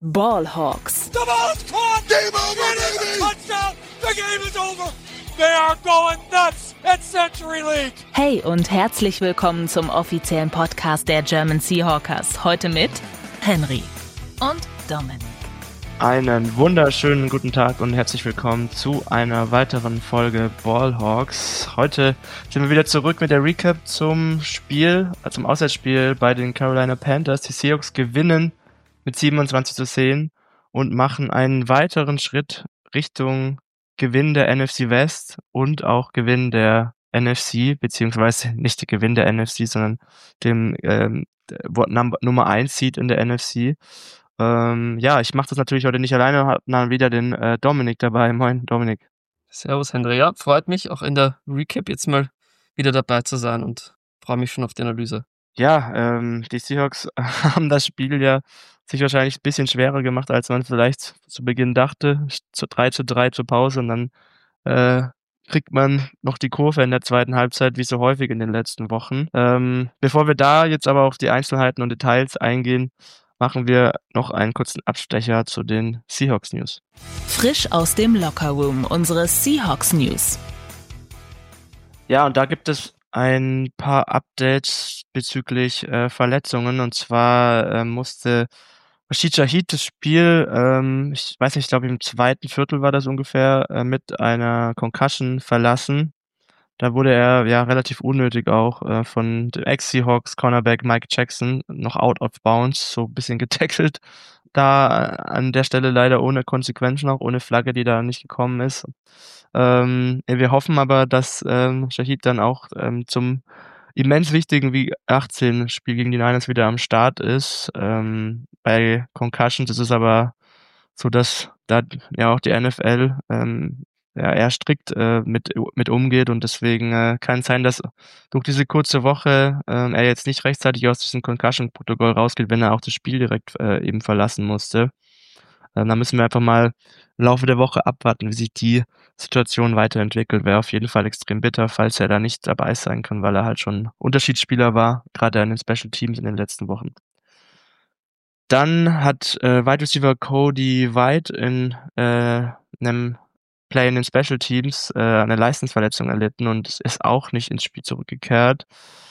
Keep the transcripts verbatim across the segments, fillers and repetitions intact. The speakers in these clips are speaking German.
Ballhawks. The ball's caught! Game over, baby! Touchdown! The game is over! They are going nuts at Century League! Hey und herzlich willkommen zum offiziellen Podcast der German Seahawkers. Heute mit Henry und Dominik. Einen wunderschönen guten Tag und herzlich willkommen zu einer weiteren Folge Ballhawks. Heute sind wir wieder zurück mit der Recap zum Spiel, zum Auswärtsspiel bei den Carolina Panthers. Die Seahawks gewinnen mit siebenundzwanzig zu zehn und machen einen weiteren Schritt Richtung Gewinn der N F C West und auch Gewinn der N F C, beziehungsweise nicht der Gewinn der N F C, sondern dem ähm, Nummer eins Seed in der N F C. Ähm, ja, ich mache das natürlich heute nicht alleine, habe dann wieder den äh, Dominik dabei. Moin, Dominik. Servus, Henry. Ja, freut mich auch in der Recap jetzt mal wieder dabei zu sein und freue mich schon auf die Analyse. Ja, ähm, die Seahawks haben das Spiel ja sich wahrscheinlich ein bisschen schwerer gemacht, als man vielleicht zu Beginn dachte. Zu drei zu drei zur Pause und dann äh, kriegt man noch die Kurve in der zweiten Halbzeit, wie so häufig in den letzten Wochen. Ähm, bevor wir da jetzt aber auf die Einzelheiten und Details eingehen, machen wir noch einen kurzen Abstecher zu den Seahawks News. Frisch aus dem Lockerroom, unsere Seahawks News. Ja, und da gibt es ein paar Updates bezüglich äh, Verletzungen. Und zwar äh, musste Rashid Shaheed das Spiel, ähm, ich weiß nicht, ich glaube im zweiten Viertel war das ungefähr, äh, mit einer Concussion verlassen. Da wurde er ja relativ unnötig auch äh, von dem Ex-Seahawks Cornerback Mike Jackson noch out of bounds, so ein bisschen getackelt. Da äh, an der Stelle leider ohne Konsequenzen, auch ohne Flagge, die da nicht gekommen ist. Ähm, wir hoffen aber, dass ähm, Shaheed dann auch ähm, zum immens wichtigen Week achtzehn Spiel gegen die Niners wieder am Start ist. Ähm, bei Concussions ist es aber so, dass da ja auch die N F L ähm, ja, eher strikt äh, mit, mit umgeht und deswegen äh, kann es sein, dass durch diese kurze Woche äh, er jetzt nicht rechtzeitig aus diesem Concussion-Protokoll rausgeht, wenn er auch das Spiel direkt äh, eben verlassen musste. Ähm, da müssen wir einfach mal im Laufe der Woche abwarten, wie sich die Situation weiterentwickelt. Wäre auf jeden Fall extrem bitter, falls er da nicht dabei sein kann, weil er halt schon Unterschiedsspieler war, gerade in den Special Teams in den letzten Wochen. Dann hat äh, Wide Receiver Cody White in äh, einem Play in den Special Teams äh, eine Leistungsverletzung erlitten und ist auch nicht ins Spiel zurückgekehrt.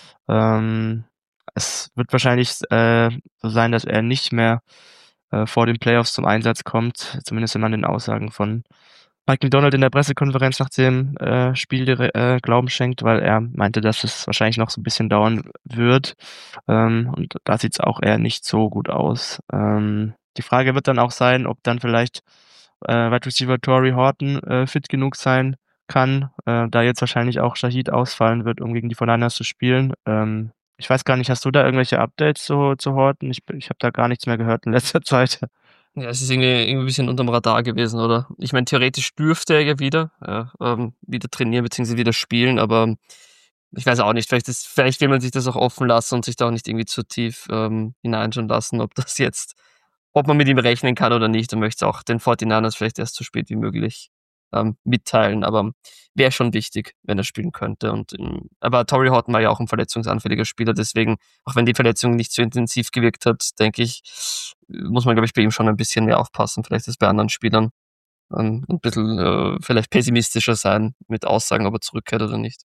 Ähm, es wird wahrscheinlich äh, so sein, dass er nicht mehr äh, vor den Playoffs zum Einsatz kommt, zumindest wenn man den Aussagen von Mike Macdonald in der Pressekonferenz nach dem äh, Spiel äh, Glauben schenkt, weil er meinte, dass es wahrscheinlich noch so ein bisschen dauern wird. Ähm, und da sieht es auch eher nicht so gut aus. Ähm, die Frage wird dann auch sein, ob dann vielleicht äh, Wide Receiver Torrey Horton äh, fit genug sein kann, äh, da jetzt wahrscheinlich auch Shaheed ausfallen wird, um gegen die forty-niners zu spielen. Ähm, ich weiß gar nicht, hast du da irgendwelche Updates zu, zu Horton? Ich, ich habe da gar nichts mehr gehört in letzter Zeit. Ja, es ist irgendwie, irgendwie ein bisschen unterm Radar gewesen, oder? Ich meine, theoretisch dürfte er ja wieder, ja, ähm, wieder trainieren bzw. wieder spielen, aber ich weiß auch nicht, vielleicht, ist, vielleicht will man sich das auch offen lassen und sich da auch nicht irgendwie zu tief ähm, hineinschauen lassen, ob das jetzt, ob man mit ihm rechnen kann oder nicht. Und möchte auch den forty-niners vielleicht erst so spät wie möglich ähm, mitteilen, aber wäre schon wichtig, wenn er spielen könnte. Und ähm, aber Torrey Horton war ja auch ein verletzungsanfälliger Spieler, deswegen, auch wenn die Verletzung nicht so intensiv gewirkt hat, denke ich, muss man, glaube ich, bei ihm schon ein bisschen mehr aufpassen, vielleicht als bei anderen Spielern. Ähm, ein bisschen äh, vielleicht pessimistischer sein mit Aussagen, ob er zurückkehrt oder nicht.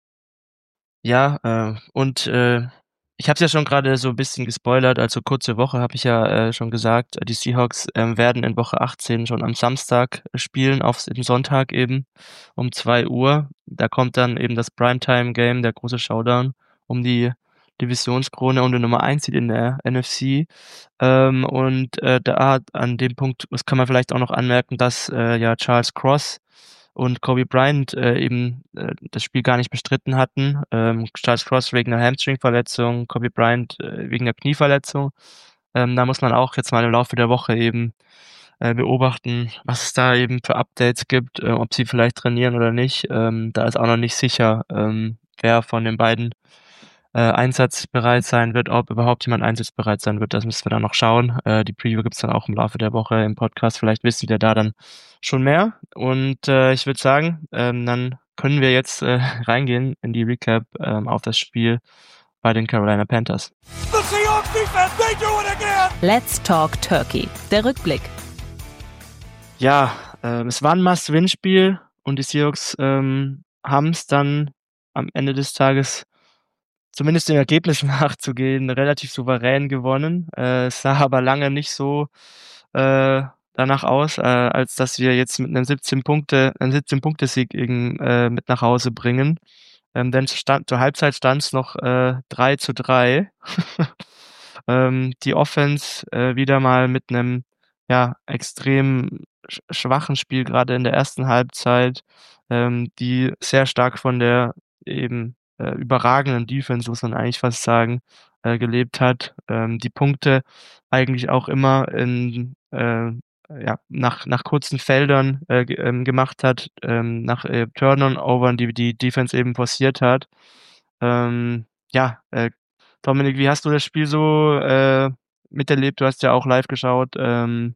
Ja, äh, und äh, ich habe es ja schon gerade so ein bisschen gespoilert, also kurze Woche habe ich ja äh, schon gesagt, die Seahawks äh, werden in Woche achtzehn schon am Samstag spielen, auf den Sonntag eben um zwei Uhr. Da kommt dann eben das Primetime-Game, der große Showdown um die Divisionskrone und die Nummer eins Seed in der N F C. Ähm, und äh, da an dem Punkt, das kann man vielleicht auch noch anmerken, dass äh, ja Charles Cross und Kobe Bryant äh, eben äh, das Spiel gar nicht bestritten hatten. Ähm, Charles Cross wegen einer Hamstring-Verletzung, Kobe Bryant äh, wegen einer Knieverletzung. Ähm, da muss man auch jetzt mal im Laufe der Woche eben äh, beobachten, was es da eben für Updates gibt, äh, ob sie vielleicht trainieren oder nicht. Ähm, da ist auch noch nicht sicher, ähm, wer von den beiden äh, einsatzbereit sein wird, ob überhaupt jemand einsatzbereit sein wird, das müssen wir dann noch schauen. Äh, die Preview gibt's dann auch im Laufe der Woche im Podcast, vielleicht wissen wir da dann schon mehr. Und äh, ich würde sagen, ähm, dann können wir jetzt äh, reingehen in die Recap ähm, auf das Spiel bei den Carolina Panthers. The Seahawks defense, they do it again! Let's Talk Turkey. Der Rückblick. Ja, äh, es war ein Must-Win-Spiel und die Seahawks ähm, haben es dann am Ende des Tages, zumindest dem Ergebnis nachzugehen, relativ souverän gewonnen. Äh, es sah aber lange nicht so äh, danach aus, äh, als dass wir jetzt mit einem siebzehn Punkte, einen siebzehn-Punkte-Sieg äh, mit nach Hause bringen. Ähm, denn stand, zur Halbzeit stand es noch äh, drei zu drei. ähm, die Offense äh, wieder mal mit einem ja, extrem sch schwachen Spiel, gerade in der ersten Halbzeit, ähm, die sehr stark von der eben äh, überragenden Defense, muss man eigentlich fast sagen, äh, gelebt hat. Ähm, die Punkte eigentlich auch immer in äh, ja, nach, nach kurzen Feldern äh, ge- ähm, gemacht hat, ähm, nach äh, Turnovern, die die Defense eben forciert hat. Ähm, ja, äh, Dominik, wie hast du das Spiel so äh, miterlebt? Du hast ja auch live geschaut. Ähm,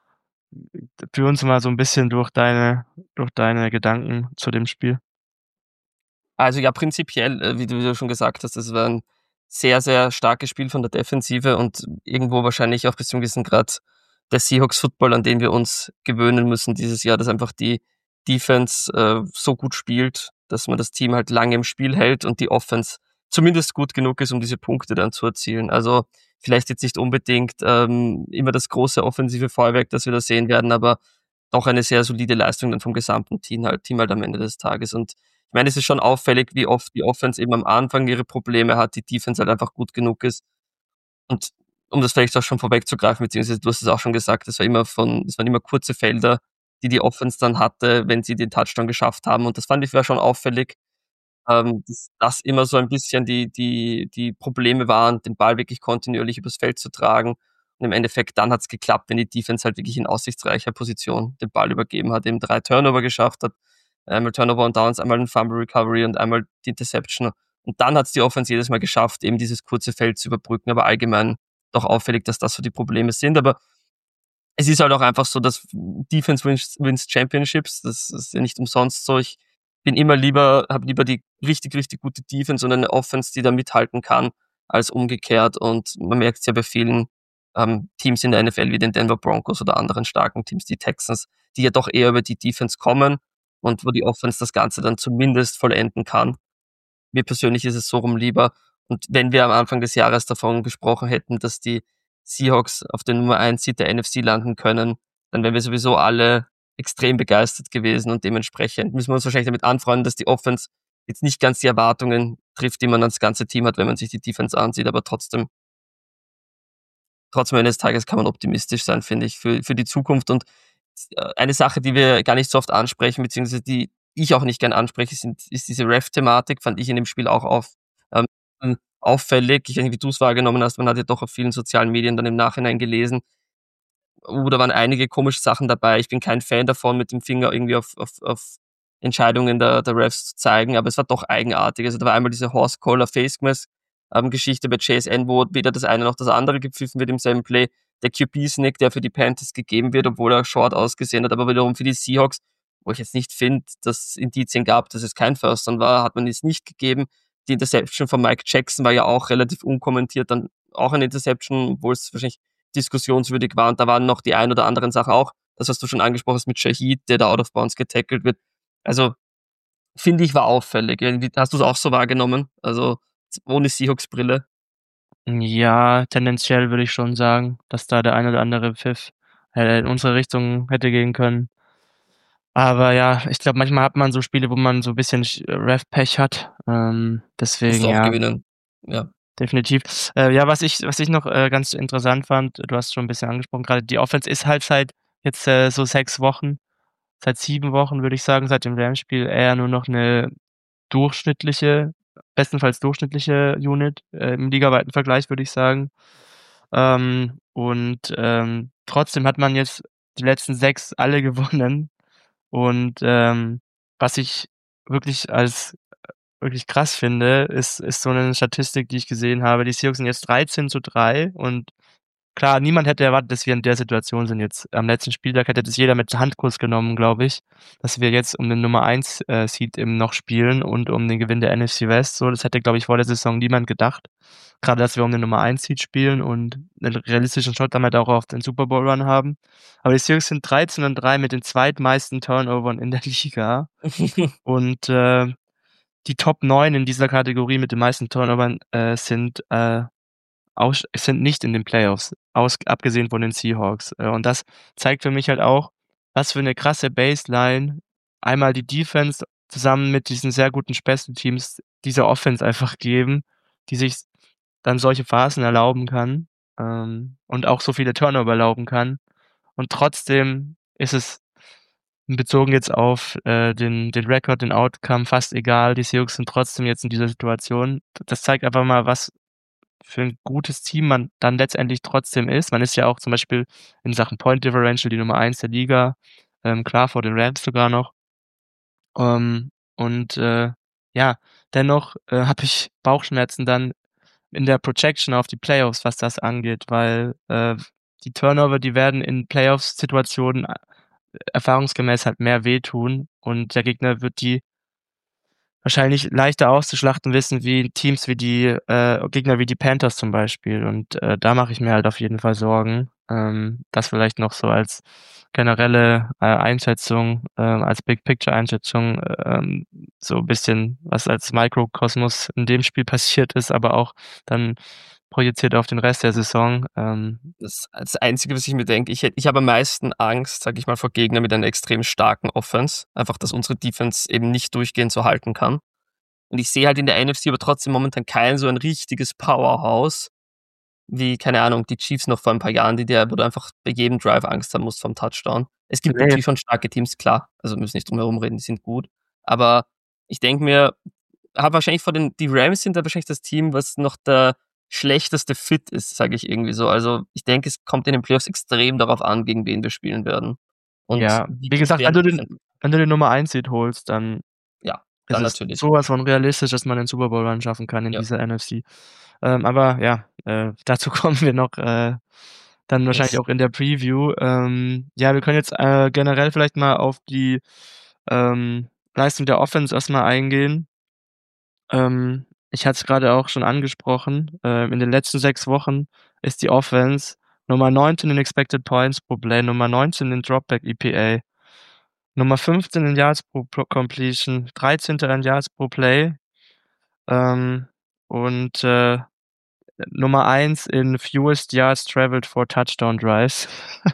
führ uns mal so ein bisschen durch deine, durch deine Gedanken zu dem Spiel. Also ja, prinzipiell, äh, wie du wie du schon gesagt hast, das war ein sehr, sehr starkes Spiel von der Defensive und irgendwo wahrscheinlich auch bis zu 'nem gewissen Grad der Seahawks-Football, an den wir uns gewöhnen müssen dieses Jahr, dass einfach die Defense äh, so gut spielt, dass man das Team halt lange im Spiel hält und die Offense zumindest gut genug ist, um diese Punkte dann zu erzielen. Also vielleicht jetzt nicht unbedingt ähm, immer das große offensive Feuerwerk, das wir da sehen werden, aber doch eine sehr solide Leistung dann vom gesamten Team halt, Team halt am Ende des Tages. Und ich meine, es ist schon auffällig, wie oft die Offense eben am Anfang ihre Probleme hat, die Defense halt einfach gut genug ist. Und um das vielleicht auch schon vorwegzugreifen, beziehungsweise du hast es auch schon gesagt, es war immer von, es waren immer kurze Felder, die die Offense dann hatte, wenn sie den Touchdown geschafft haben. Und das fand ich war schon auffällig, ähm, dass das immer so ein bisschen die die die Probleme waren, den Ball wirklich kontinuierlich übers Feld zu tragen. Und im Endeffekt dann hat's geklappt, wenn die Defense halt wirklich in aussichtsreicher Position den Ball übergeben hat, eben drei Turnover geschafft hat, einmal Turnover und Downs, einmal 'n Fumble Recovery und einmal die Interception. Und dann hat's die Offense jedes Mal geschafft, eben dieses kurze Feld zu überbrücken, aber allgemein doch auffällig, dass das so die Probleme sind. Aber es ist halt auch einfach so, dass Defense wins, wins Championships. Das ist ja nicht umsonst so. Ich bin immer lieber, habe lieber die richtig, richtig gute Defense und eine Offense, die da mithalten kann, als umgekehrt. Und man merkt es ja bei vielen ähm, Teams in der N F L wie den Denver Broncos oder anderen starken Teams, die Texans, die ja doch eher über die Defense kommen und wo die Offense das Ganze dann zumindest vollenden kann. Mir persönlich ist es so rum lieber. Und wenn wir am Anfang des Jahres davon gesprochen hätten, dass die Seahawks auf den Nummer eins Seed der N F C landen können, dann wären wir sowieso alle extrem begeistert gewesen und dementsprechend müssen wir uns wahrscheinlich damit anfreunden, dass die Offense jetzt nicht ganz die Erwartungen trifft, die man ans ganze Team hat, wenn man sich die Defense ansieht, aber trotzdem, trotzdem eines Tages kann man optimistisch sein, finde ich, für, für die Zukunft. Und äh, eine Sache, die wir gar nicht so oft ansprechen, beziehungsweise die ich auch nicht gern anspreche, sind, ist diese Ref-Thematik, fand ich in dem Spiel auch auf, ähm, auffällig. Ich weiß nicht, wie du es wahrgenommen hast, man hat ja doch auf vielen sozialen Medien dann im Nachhinein gelesen, oh, da waren einige komische Sachen dabei. Ich bin kein Fan davon, mit dem Finger irgendwie auf, auf, auf Entscheidungen der, der Refs zu zeigen, aber es war doch eigenartig. Also da war einmal diese Horse Collar Face Mask ähm, Geschichte bei J S N, wo weder das eine noch das andere gepfiffen wird im selben Play. Der Q B-Snick, der für die Panthers gegeben wird, obwohl er short ausgesehen hat, aber wiederum für die Seahawks, wo ich jetzt nicht finde, dass es Indizien gab, dass es kein First Down war, hat man es nicht gegeben. Die Interception von Mike Jackson war ja auch relativ unkommentiert, dann auch eine Interception, obwohl es wahrscheinlich diskussionswürdig war. Und da waren noch die ein oder anderen Sachen auch, das, was du schon angesprochen hast mit Shahid, der da out of bounds getackelt wird. Also, finde ich, war auffällig. Irgendwie, hast du es auch so wahrgenommen? Also, ohne Seahawks-Brille. Ja, tendenziell würde ich schon sagen, dass da der ein oder andere Pfiff äh, in unsere Richtung hätte gehen können. Aber ja, ich glaube, manchmal hat man so Spiele, wo man so ein bisschen Sch Ref-Pech hat. Ähm, Musst deswegen, du auch ja, gewinnen. Ja. definitiv. Äh, ja, was ich was ich noch äh, ganz interessant fand, du hast schon ein bisschen angesprochen, gerade die Offense ist halt seit jetzt äh, so sechs Wochen, seit sieben Wochen, würde ich sagen, seit dem Rams-Spiel eher nur noch eine durchschnittliche, bestenfalls durchschnittliche Unit äh, im ligaweiten Vergleich, würde ich sagen. Ähm, und ähm, trotzdem hat man jetzt die letzten sechs alle gewonnen. Und ähm, was ich wirklich als wirklich krass finde, ist ist so 'ne Statistik, die ich gesehen habe. Die Seahawks sind jetzt dreizehn zu drei und klar, niemand hätte erwartet, dass wir in der Situation sind jetzt. Am letzten Spieltag hätte das jeder mit Handkuss genommen, glaube ich, dass wir jetzt um den Nummer eins äh, Seed eben noch spielen und um den Gewinn der N F C West. So, das hätte, glaube ich, vor der Saison niemand gedacht. Gerade, dass wir um den Nummer eins Seed spielen und einen realistischen Shot damit auch auf den Super Bowl Run haben. Aber die Seahawks sind dreizehn und drei mit den zweitmeisten Turnovern in der Liga. Und äh, die Top neun in dieser Kategorie mit den meisten Turnovern äh, sind äh, aus, sind nicht in den Playoffs, aus, abgesehen von den Seahawks. Äh, und das zeigt für mich halt auch, was für eine krasse Baseline einmal die Defense zusammen mit diesen sehr guten Special Teams dieser Offense einfach geben, die sich dann solche Phasen erlauben kann ähm, und auch so viele Turnover erlauben kann. Und trotzdem ist es bezogen jetzt auf äh, den, den Rekord, den Outcome fast egal. Die Seahawks sind trotzdem jetzt in dieser Situation. Das zeigt einfach mal, was für ein gutes Team man dann letztendlich trotzdem ist. Man ist ja auch zum Beispiel in Sachen Point Differential die Nummer eins der Liga, ähm, klar vor den Rams sogar noch. Ähm, und äh, ja, dennoch äh, habe ich Bauchschmerzen dann in der Projection auf die Playoffs, was das angeht, weil äh, die Turnover, die werden in Playoffs-Situationen äh, erfahrungsgemäß halt mehr wehtun und der Gegner wird die wahrscheinlich leichter auszuschlachten wissen wie Teams wie die äh, Gegner wie die Panthers zum Beispiel. Und äh, da mache ich mir halt auf jeden Fall Sorgen. Ähm, das vielleicht noch so als generelle äh, Einschätzung, äh, als Big-Picture-Einschätzung, ähm, so ein bisschen, was als Mikrokosmos in dem Spiel passiert ist, aber auch dann projiziert auf den Rest der Saison. Ähm, Das, das Einzige, was ich mir denke, ich, hätt- ich habe am meisten Angst, sage ich mal, vor Gegnern mit einer extrem starken Offense. Einfach, dass unsere Defense eben nicht durchgehend so halten kann. Und ich sehe halt in der N F C aber trotzdem momentan kein so ein richtiges Powerhouse, wie, keine Ahnung, die Chiefs noch vor ein paar Jahren, die der, wo du einfach bei jedem Drive Angst haben musst vom Touchdown. Es gibt Nee. natürlich schon starke Teams, klar. Also wir müssen nicht drum herum reden, die sind gut. Aber ich denke mir, hab wahrscheinlich vor den, die Rams sind da wahrscheinlich das Team, was noch der schlechteste Fit ist, sage ich irgendwie so. Also ich denke, es kommt in den Playoffs extrem darauf an, gegen wen wir spielen werden. Und ja, wie, wie gesagt, wenn werden du wir den, sind. wenn du den Nummer eins Seed holst, dann Ja, es dann ist natürlich. sowas von realistisch, dass man den Super Bowl Run schaffen kann in Ja. dieser N F C. Ähm, aber ja, äh, dazu kommen wir noch äh, dann wahrscheinlich Yes. auch in der Preview. Ähm, ja, wir können jetzt äh, generell vielleicht mal auf die ähm, Leistung der Offense erstmal eingehen. Ähm, ich hatte es gerade auch schon angesprochen. Ähm, in den letzten sechs Wochen ist die Offense Nummer neunzehn in Expected Points pro Play, Nummer neunzehn in Dropback E P A, Nummer fünfzehn in Yards pro Pro Completion, dreizehnter in Yards pro Play ähm, und äh, Nummer eins in Fewest Yards Traveled for Touchdown Drives.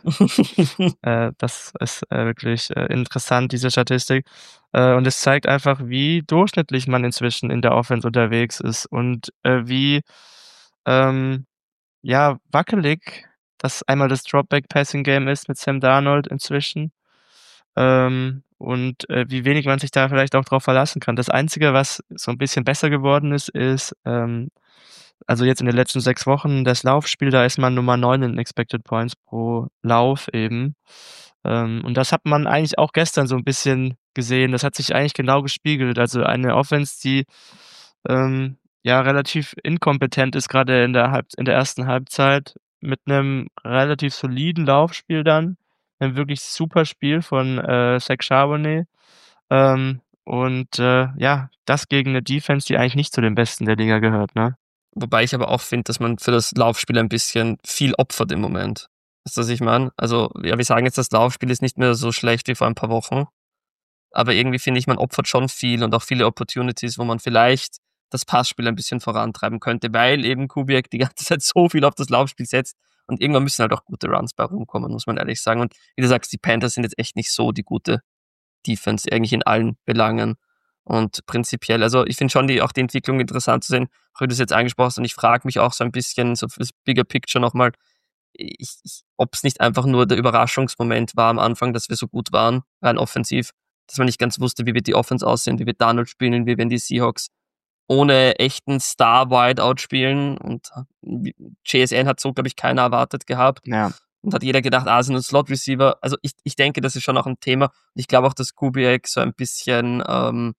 äh, das ist äh, wirklich äh, interessant, diese Statistik. Äh, und es zeigt einfach, wie durchschnittlich man inzwischen in der Offense unterwegs ist und äh, wie ähm, ja, wackelig das einmal das Dropback-Passing-Game ist mit Sam Darnold inzwischen. Ähm, und äh, wie wenig man sich da vielleicht auch drauf verlassen kann. Das Einzige, was so ein bisschen besser geworden ist, ist, ähm, also jetzt in den letzten sechs Wochen das Laufspiel, da ist man Nummer neun in Expected Points pro Lauf eben. Ähm, und das hat man eigentlich auch gestern so ein bisschen gesehen. Das hat sich eigentlich genau gespiegelt. Also eine Offense, die ähm, ja relativ inkompetent ist, gerade in der Halb in der ersten Halbzeit, mit einem relativ soliden Laufspiel dann. Ein wirklich super Spiel von äh, Zach Charbonnet. Ähm, und äh, ja, das gegen eine Defense, die eigentlich nicht zu den Besten der Liga gehört, ne? Wobei ich aber auch finde, dass man für das Laufspiel ein bisschen viel opfert im Moment. Weißt du, was ich meine? Also, ja, wir sagen jetzt, das Laufspiel ist nicht mehr so schlecht wie vor ein paar Wochen. Aber irgendwie finde ich, man opfert schon viel und auch viele Opportunities, wo man vielleicht das Passspiel ein bisschen vorantreiben könnte, weil eben Kubiak die ganze Zeit so viel auf das Laufspiel setzt. Und irgendwann müssen halt auch gute Runs bei rumkommen, muss man ehrlich sagen. Und wie du sagst, die Panthers sind jetzt echt nicht so die gute Defense, eigentlich in allen Belangen. Und prinzipiell, also ich finde schon die, auch die Entwicklung interessant zu sehen, auch wie du es jetzt angesprochen hast. Und ich frage mich auch so ein bisschen, so fürs Bigger Picture nochmal, ich, ich, ob es nicht einfach nur der Überraschungsmoment war am Anfang, dass wir so gut waren, rein offensiv, dass man nicht ganz wusste, wie wird die Offense aussehen, wie wird Darnold spielen, wie werden die Seahawks ohne echten Star-Wideout spielen. Und J S N hat so, glaube ich, keiner erwartet gehabt. Ja. Und hat jeder gedacht, ah, sind ein Slot-Receiver. Also ich, ich denke, das ist schon auch ein Thema. Und ich glaube auch, dass Kubiak so ein bisschen, ähm,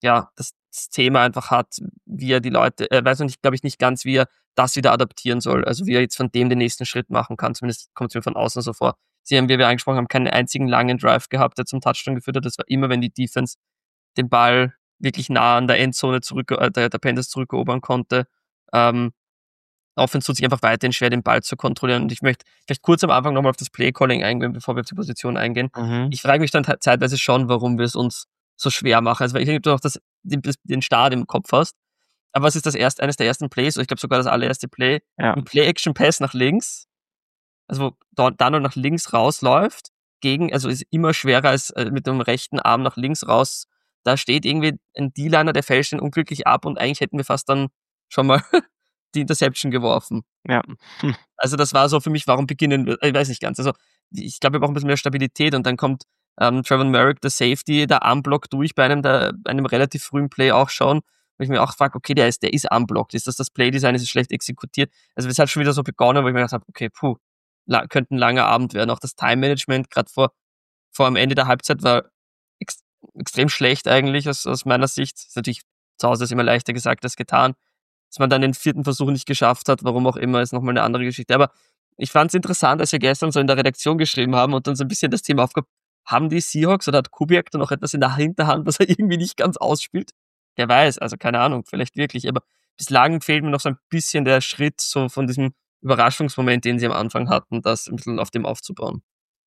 ja, das, das Thema einfach hat, wie er die Leute, er weiß noch nicht, glaube ich, nicht ganz, wie er das wieder adaptieren soll. Also wie er jetzt von dem den nächsten Schritt machen kann. Zumindest kommt es mir von außen so vor. Sie haben, wie wir angesprochen haben, keinen einzigen langen Drive gehabt, der zum Touchdown geführt hat. Das war immer, wenn die Defense den Ball wirklich nah an der Endzone zurück, äh, der, der Panthers zurückerobern konnte. Ähm, Offense tut sich einfach weiterhin schwer, den Ball zu kontrollieren. Und ich möchte vielleicht kurz am Anfang nochmal auf das Play-Calling eingehen, bevor wir auf die Position eingehen. Mhm. Ich frage mich dann te- zeitweise schon, warum wir es uns so schwer machen. Also, weil ich denke, du noch das, den, den Start im Kopf hast. Aber was ist das erste, eines der ersten Plays, oder ich glaube sogar das allererste Play, Ja. ein Play-Action-Pass nach links, also wo Don- Donald nach links rausläuft, gegen, also ist immer schwerer als äh, mit dem rechten Arm nach links raus. Da steht irgendwie ein D-Liner, der fälscht den unglücklich ab und eigentlich hätten wir fast dann schon mal die Interception geworfen. Ja. Hm. Also das war so für mich, warum beginnen wir, ich weiß nicht ganz, also ich glaube, wir brauchen ein bisschen mehr Stabilität und dann kommt ähm, Trevor Merrick, der Safety, der unblockt durch bei einem, der, einem relativ frühen Play auch schon, wo ich mir auch frage, okay, der ist, der ist unblockt, ist das das Playdesign, ist es schlecht exekutiert? Also es hat schon wieder so begonnen, wo ich mir gedacht habe, okay, puh, la- könnte ein langer Abend werden. Auch das Time-Management, gerade vor, vor am Ende der Halbzeit, war ex extrem schlecht eigentlich aus, aus meiner Sicht. Ist natürlich zu Hause ist immer leichter gesagt als getan. Dass man dann den vierten Versuch nicht geschafft hat, warum auch immer, ist nochmal eine andere Geschichte. Aber ich fand es interessant, als wir gestern so in der Redaktion geschrieben haben und uns ein bisschen das Thema aufgab, haben die Seahawks oder hat Kubiak da noch etwas in der Hinterhand, was er irgendwie nicht ganz ausspielt? Wer weiß, also keine Ahnung, vielleicht wirklich. Aber bislang fehlt mir noch so ein bisschen der Schritt so von diesem Überraschungsmoment, den sie am Anfang hatten, das ein bisschen auf dem aufzubauen.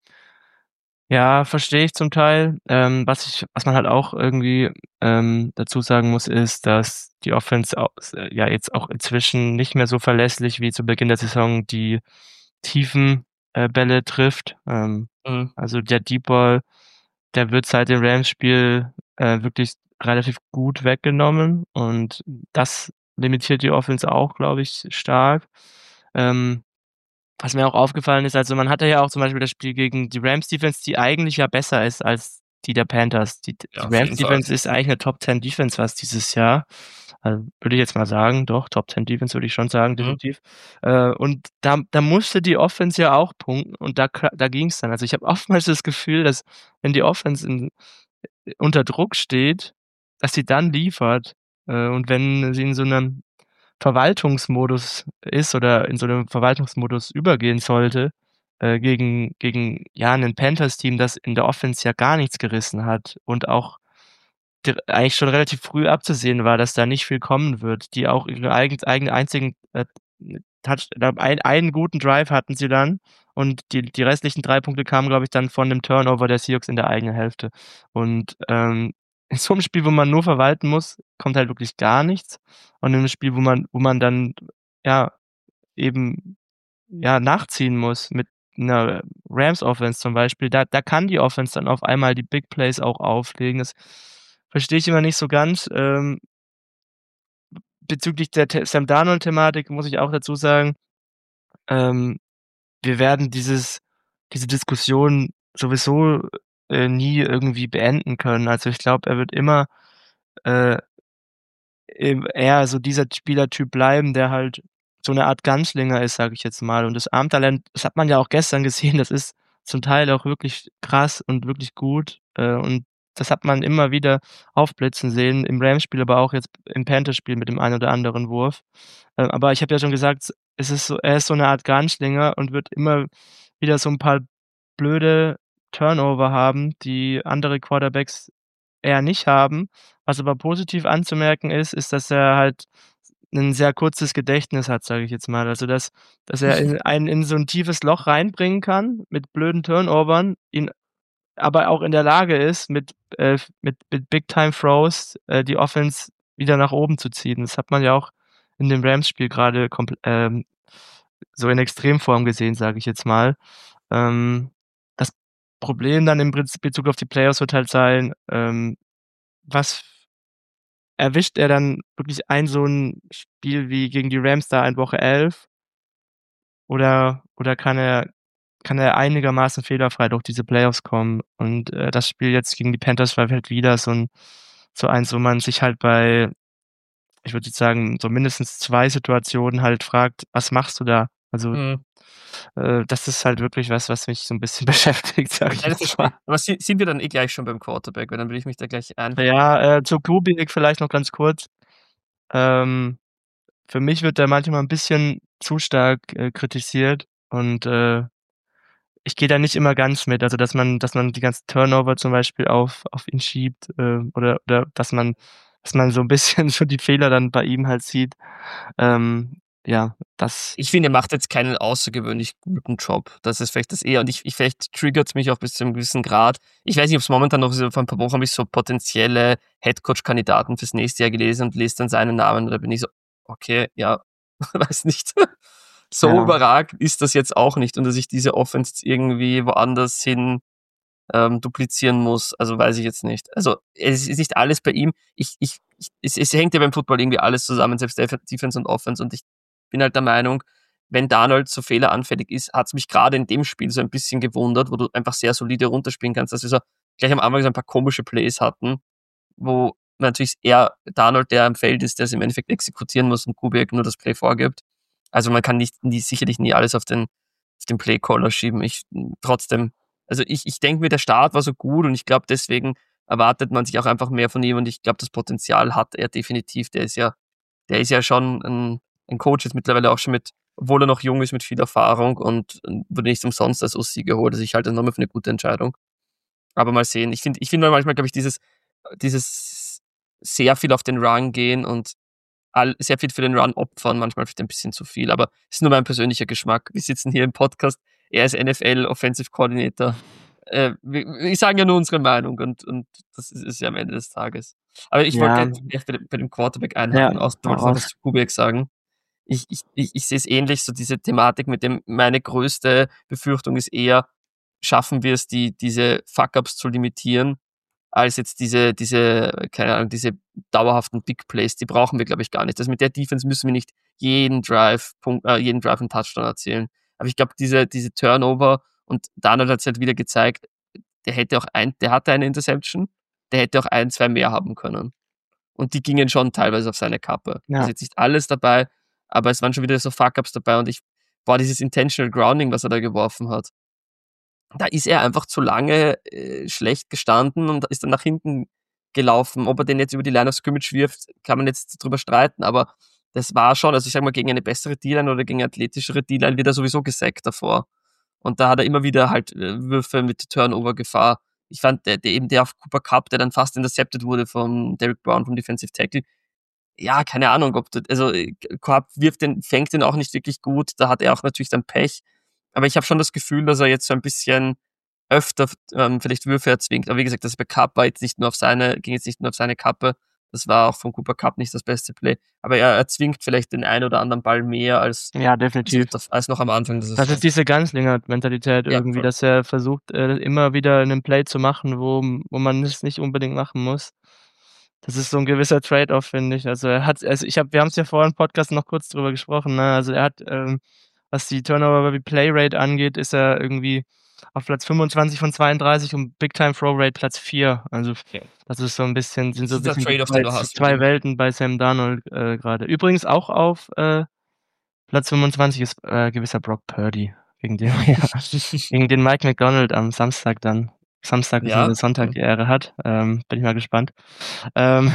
Ja, verstehe ich zum Teil. Ähm, was ich, was man halt auch irgendwie ähm, dazu sagen muss, ist, dass die Offense au- äh, ja jetzt auch inzwischen nicht mehr so verlässlich wie zu Beginn der Saison die tiefen äh, Bälle trifft. Ähm, Mhm. also der Deep Ball, der wird seit dem Rams-Spiel äh, wirklich relativ gut weggenommen und das limitiert die Offense auch, glaube ich, stark. Ähm, Was mir auch aufgefallen ist, also man hatte ja auch zum Beispiel das Spiel gegen die Rams-Defense, die eigentlich ja besser ist als die der Panthers. Die, die Ja, auf jeden Fall. Rams-Defense ist eigentlich eine Top zehn Defense fast dieses Jahr. Also würde ich jetzt mal sagen, doch, Top zehn Defense würde ich schon sagen, Mhm. definitiv. Äh, und da, da musste die Offense ja auch punkten und da, kla- da ging es dann. Also ich habe oftmals das Gefühl, dass wenn die Offense in, unter Druck steht, dass sie dann liefert. Äh, und wenn sie in so einem Verwaltungsmodus ist oder in so einem Verwaltungsmodus übergehen sollte, äh, gegen gegen, ja, 'nen Panthers-Team, das in der Offense ja gar nichts gerissen hat und auch dir eigentlich schon relativ früh abzusehen war, dass da nicht viel kommen wird, die auch ihre eigen eigenen einzigen, äh, Touch da ein einen guten Drive hatten sie dann und die die restlichen drei Punkte kamen, glaube ich, dann von dem Turnover der Seahawks in der eigenen Hälfte. Und, ähm, in so 'nem Spiel, wo man nur verwalten muss, kommt halt wirklich gar nichts. Und in 'nem Spiel, wo man wo man dann, ja, eben, ja, nachziehen muss mit 'ner Rams-Offense zum Beispiel, da da kann die Offense dann auf einmal die Big Plays auch auflegen. Das verstehe ich immer nicht so ganz. Ähm, bezüglich der Te Sam Darnold-Thematik muss ich auch dazu sagen, ähm, wir werden dieses diese Diskussion sowieso, äh, nie irgendwie beenden können. Also, ich glaube, er wird immer, äh, eben eher so dieser Spielertyp bleiben, der halt so 'ne Art Ganzlinger ist, sage ich jetzt mal. Und das Armtalent, das hat man ja auch gestern gesehen, das ist zum Teil auch wirklich krass und wirklich gut. Äh, und das hat man immer wieder aufblitzen sehen, im Rams-Spiel, aber auch jetzt im Panthers-Spiel mit dem einen oder anderen Wurf. Äh, aber ich habe ja schon gesagt, es ist so er ist so 'ne Art Ganzlinger und wird immer wieder so 'n paar blöde Turnover haben, die andere Quarterbacks eher nicht haben. Was aber positiv anzumerken ist, ist, dass er halt 'nen sehr kurzes Gedächtnis hat, sage ich jetzt mal. Also, dass dass er in einen in so 'n tiefes Loch reinbringen kann mit blöden Turnovern, ihn aber auch in der Lage ist, mit, äh mit mit Big Time Throws, äh, die Offense wieder nach oben zu ziehen. Das hat man ja auch in dem Rams-Spiel grade kompl ähm, so in Extremform gesehen, sage ich jetzt mal. Ähm, das Problem dann im Prinzip Bezug auf die Playoffs wird halt sein, ähm, was erwischt er dann wirklich ein so 'n Spiel wie gegen die Rams da in Woche elf oder oder kann er kann er einigermaßen fehlerfrei durch diese Playoffs kommen? Und, äh, das Spiel jetzt gegen die Panthers war halt wieder so 'n so eins, wo man sich halt bei, ich würde jetzt sagen, so mindestens zwei Situationen halt fragt: „Was machst du da?“ Also, Mhm. äh, das ist halt wirklich was, was mich so 'n bisschen beschäftigt, sage ich Ja, das jetzt verstehe ich. mal. Aber si sind wir dann eh gleich schon beim Quarterback, weil dann will ich mich da gleich ein Ja, äh, zu Kubiak vielleicht noch ganz kurz. Ähm, für mich wird der manchmal 'n bisschen zu stark, äh, kritisiert und, äh, ich gehe da nicht immer ganz mit. Also, dass man dass man die ganzen Turnover zum Beispiel auf auf ihn schiebt, äh, oder oder dass man dass man so 'n bisschen so die Fehler dann bei ihm halt sieht. Ähm, ja, das Ich finde, er macht jetzt keinen außergewöhnlich guten Job. Das ist vielleicht das eher und ich ich vielleicht triggert's mich auch bis zu 'nem gewissen Grad. Ich weiß nicht, ob's momentan noch so vor 'n paar Wochen habe ich so potenzielle Headcoach-Kandidaten fürs nächste Jahr gelesen und lese dann seinen Namen und da bin ich so: „Okay, ja, weiß nicht.“ So ja, überragend ist das jetzt auch nicht und dass ich diese Offense irgendwie woanders hin, ähm, duplizieren muss, also, weiß ich jetzt nicht. Also, es ist nicht alles bei ihm. Ich ich ich es es hängt ja beim Football irgendwie alles zusammen, selbst Def Defense und Offense und ich bin halt der Meinung, wenn Darnold so fehleranfällig ist, hat's mich grade in dem Spiel so ein bisschen gewundert, wo du einfach sehr solide runterspielen kannst, dass wir so gleich am Anfang so ein paar komische Plays hatten, wo natürlich eher Darnold der am Feld ist, der's im Endeffekt exekutieren muss und Kubiak nur das Play vorgibt. Also, man kann nicht nie sicherlich nie alles auf den auf den Playcaller schieben. Ich trotzdem also, ich ich denke mir, der Start war so gut und ich glaube, deswegen erwartet man sich auch einfach mehr von ihm und ich glaube, das Potenzial hat er definitiv. Der ist ja der ist ja schon 'n 'n Coach jetzt mittlerweile auch schon mit obwohl er noch jung ist, mit viel Erfahrung und und wurde nicht umsonst als O C geholt. Also, ich halte das noch mal für 'ne gute Entscheidung. Aber mal sehen. Ich finde ich finde manchmal, glaube ich, dieses dieses sehr viel auf den Run gehen und all sehr viel für den Run opfern, manchmal vielleicht ein bisschen zu viel, aber ist nur mein persönlicher Geschmack. Wir sitzen hier im Podcast, er ist N F L Offensive Coordinator. Äh, wir wir sagen ja nur unsere Meinung und und das ist es ja am Ende des Tages. Aber ich wollte ja, gleich gleich bei dem bei dem Quarterback ja, einhaken, außer du hau wolltest noch was raus. zu Kubiak sagen. Ich ich ich ich sehe es ähnlich, so diese Thematik mit dem meine größte Befürchtung ist eher, schaffen wir es, die diese Fuck-ups zu limitieren, als jetzt diese diese, keine Ahnung, diese dauerhaften Big Plays, die brauchen wir, glaube ich, gar nicht. Also, mit der Defense müssen wir nicht jeden Drive Punkt äh, jeden Drive 'n Touchdown erzielen. Aber ich glaube, diese diese Turnover und Darnold hat's halt wieder gezeigt, der hätte auch ein der hatte eine Interception, der hätte auch ein, zwei mehr haben können. Und die gingen schon teilweise auf seine Kappe. Also, Ja, jetzt nicht alles dabei, aber es waren schon wieder so Fuck-ups dabei und ich boah, dieses Intentional Grounding, was er da geworfen hat, da ist er einfach zu lange, äh, schlecht gestanden und ist dann nach hinten gelaufen. Ob er den jetzt über die Line of Scrimmage wirft, kann man jetzt drüber streiten, aber das war schon also, ich sage mal, gegen eine bessere D-Line oder gegen eine athletischere D-Line wird er sowieso gesackt davor. Und da hat er immer wieder halt, äh, Würfe mit Turnover-Gefahr. Ich fand, der der eben der auf Cooper Kupp, der dann fast intercepted wurde von Derrick Brown, vom Defensive Tackle, ja, keine Ahnung, ob du also, äh, Cobb wirft den fängt den auch nicht wirklich gut, da hat er auch natürlich dann Pech. Aber ich habe schon das Gefühl, dass er jetzt so ein bisschen öfter, ähm, vielleicht Würfe erzwingt. Aber wie gesagt, das bei Kupp war jetzt nicht nur auf seine ging jetzt nicht nur auf seine Kappe. Das war auch von Cooper Kupp nicht das beste Play. Aber er erzwingt vielleicht den einen oder anderen Ball mehr als ja, als definitiv. noch als noch am Anfang der Das ist Saison. diese Ganzlinger-Mentalität Ja, irgendwie, voll. dass er versucht, äh, immer wieder 'nen Play zu machen, wo wo man es nicht unbedingt machen muss. Das ist so 'n gewisser Trade-off, finde ich. Also, er hat also, ich habe wir haben's ja vorher im Podcast noch kurz drüber gesprochen, ne? Also, er hat, ähm, was die Turnover-Play-Rate angeht, ist er irgendwie auf Platz fünfundzwanzig von zweiunddreißig und Big-Time-Throw-Rate Platz vier. Also, Ja. das ist so 'n bisschen sind Das so 'n ist der bisschen die Trade-off, den zwei du z hast mit zwei ihm. Welten bei Sam Darnold, äh, grade. Übrigens auch auf, äh, Platz fünfundzwanzig ist, äh, gewisser Brock Purdy, wegen dem ja, gegen den Mike McDonald am Samstag dann Samstag beziehungsweise Ja, Sonntag cool. die Ehre hat. Ähm, bin ich mal gespannt. Ähm,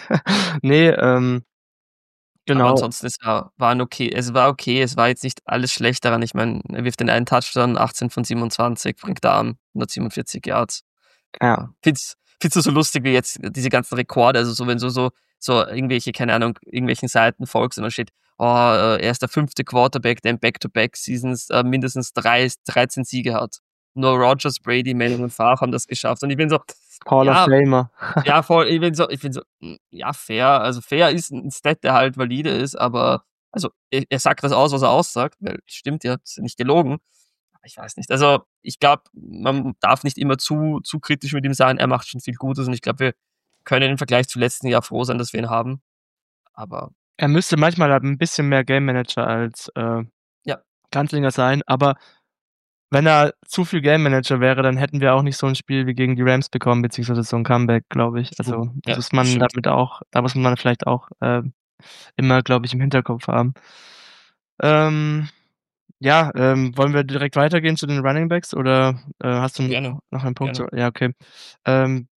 ne, ähm, Aber genau. ansonsten, es war waren okay es war okay, es war jetzt nicht alles schlecht daran. Ich meine, er wirft den einen Touchdown, achtzehn von siebenundzwanzig, bringt da an, hundertsiebenundvierzig Yards. Ja, Ja. Find's findest du so lustig wie jetzt diese ganzen Rekorde, also so, wenn du so so irgendwelche, keine Ahnung, irgendwelchen Seiten folgst und da steht, oh, äh, er ist der fünfte Quarterback, der in Back-to-Back-Seasons, äh, mindestens drei dreizehn Siege hat. Nur Rodgers, Brady, Manning und Favre haben das geschafft. Und ich bin so, Hall of ja, Famer. ja, voll, ich bin so ich bin so, hm, ja, fair. Also, fair ist 'n Stat, der halt valide ist, aber also, er er sagt das aus, was er aussagt, weil stimmt ja, ist ja nicht gelogen. Aber ich weiß nicht. Also, ich glaube, man darf nicht immer zu zu kritisch mit ihm sein. Er macht schon viel Gutes und ich glaube, wir können im Vergleich zu letzten Jahr froh sein, dass wir ihn haben. Aber Er müsste manchmal halt 'n bisschen mehr Game Manager als, äh, ja, Ganzlinger sein, aber wenn er zu viel Game Manager wäre, dann hätten wir auch nicht so 'n Spiel wie gegen die Rams bekommen, beziehungsweise so 'n Comeback, glaube ich. true. Also, das Ja, muss das man stimmt. damit auch da muss man vielleicht auch, ähm, immer, glaube ich, im Hinterkopf haben. Ähm ja, ähm, wollen wir direkt weitergehen zu den Running Backs oder, äh, hast du Gerne, noch einen Punkt gerne. zu ja, okay. Ähm,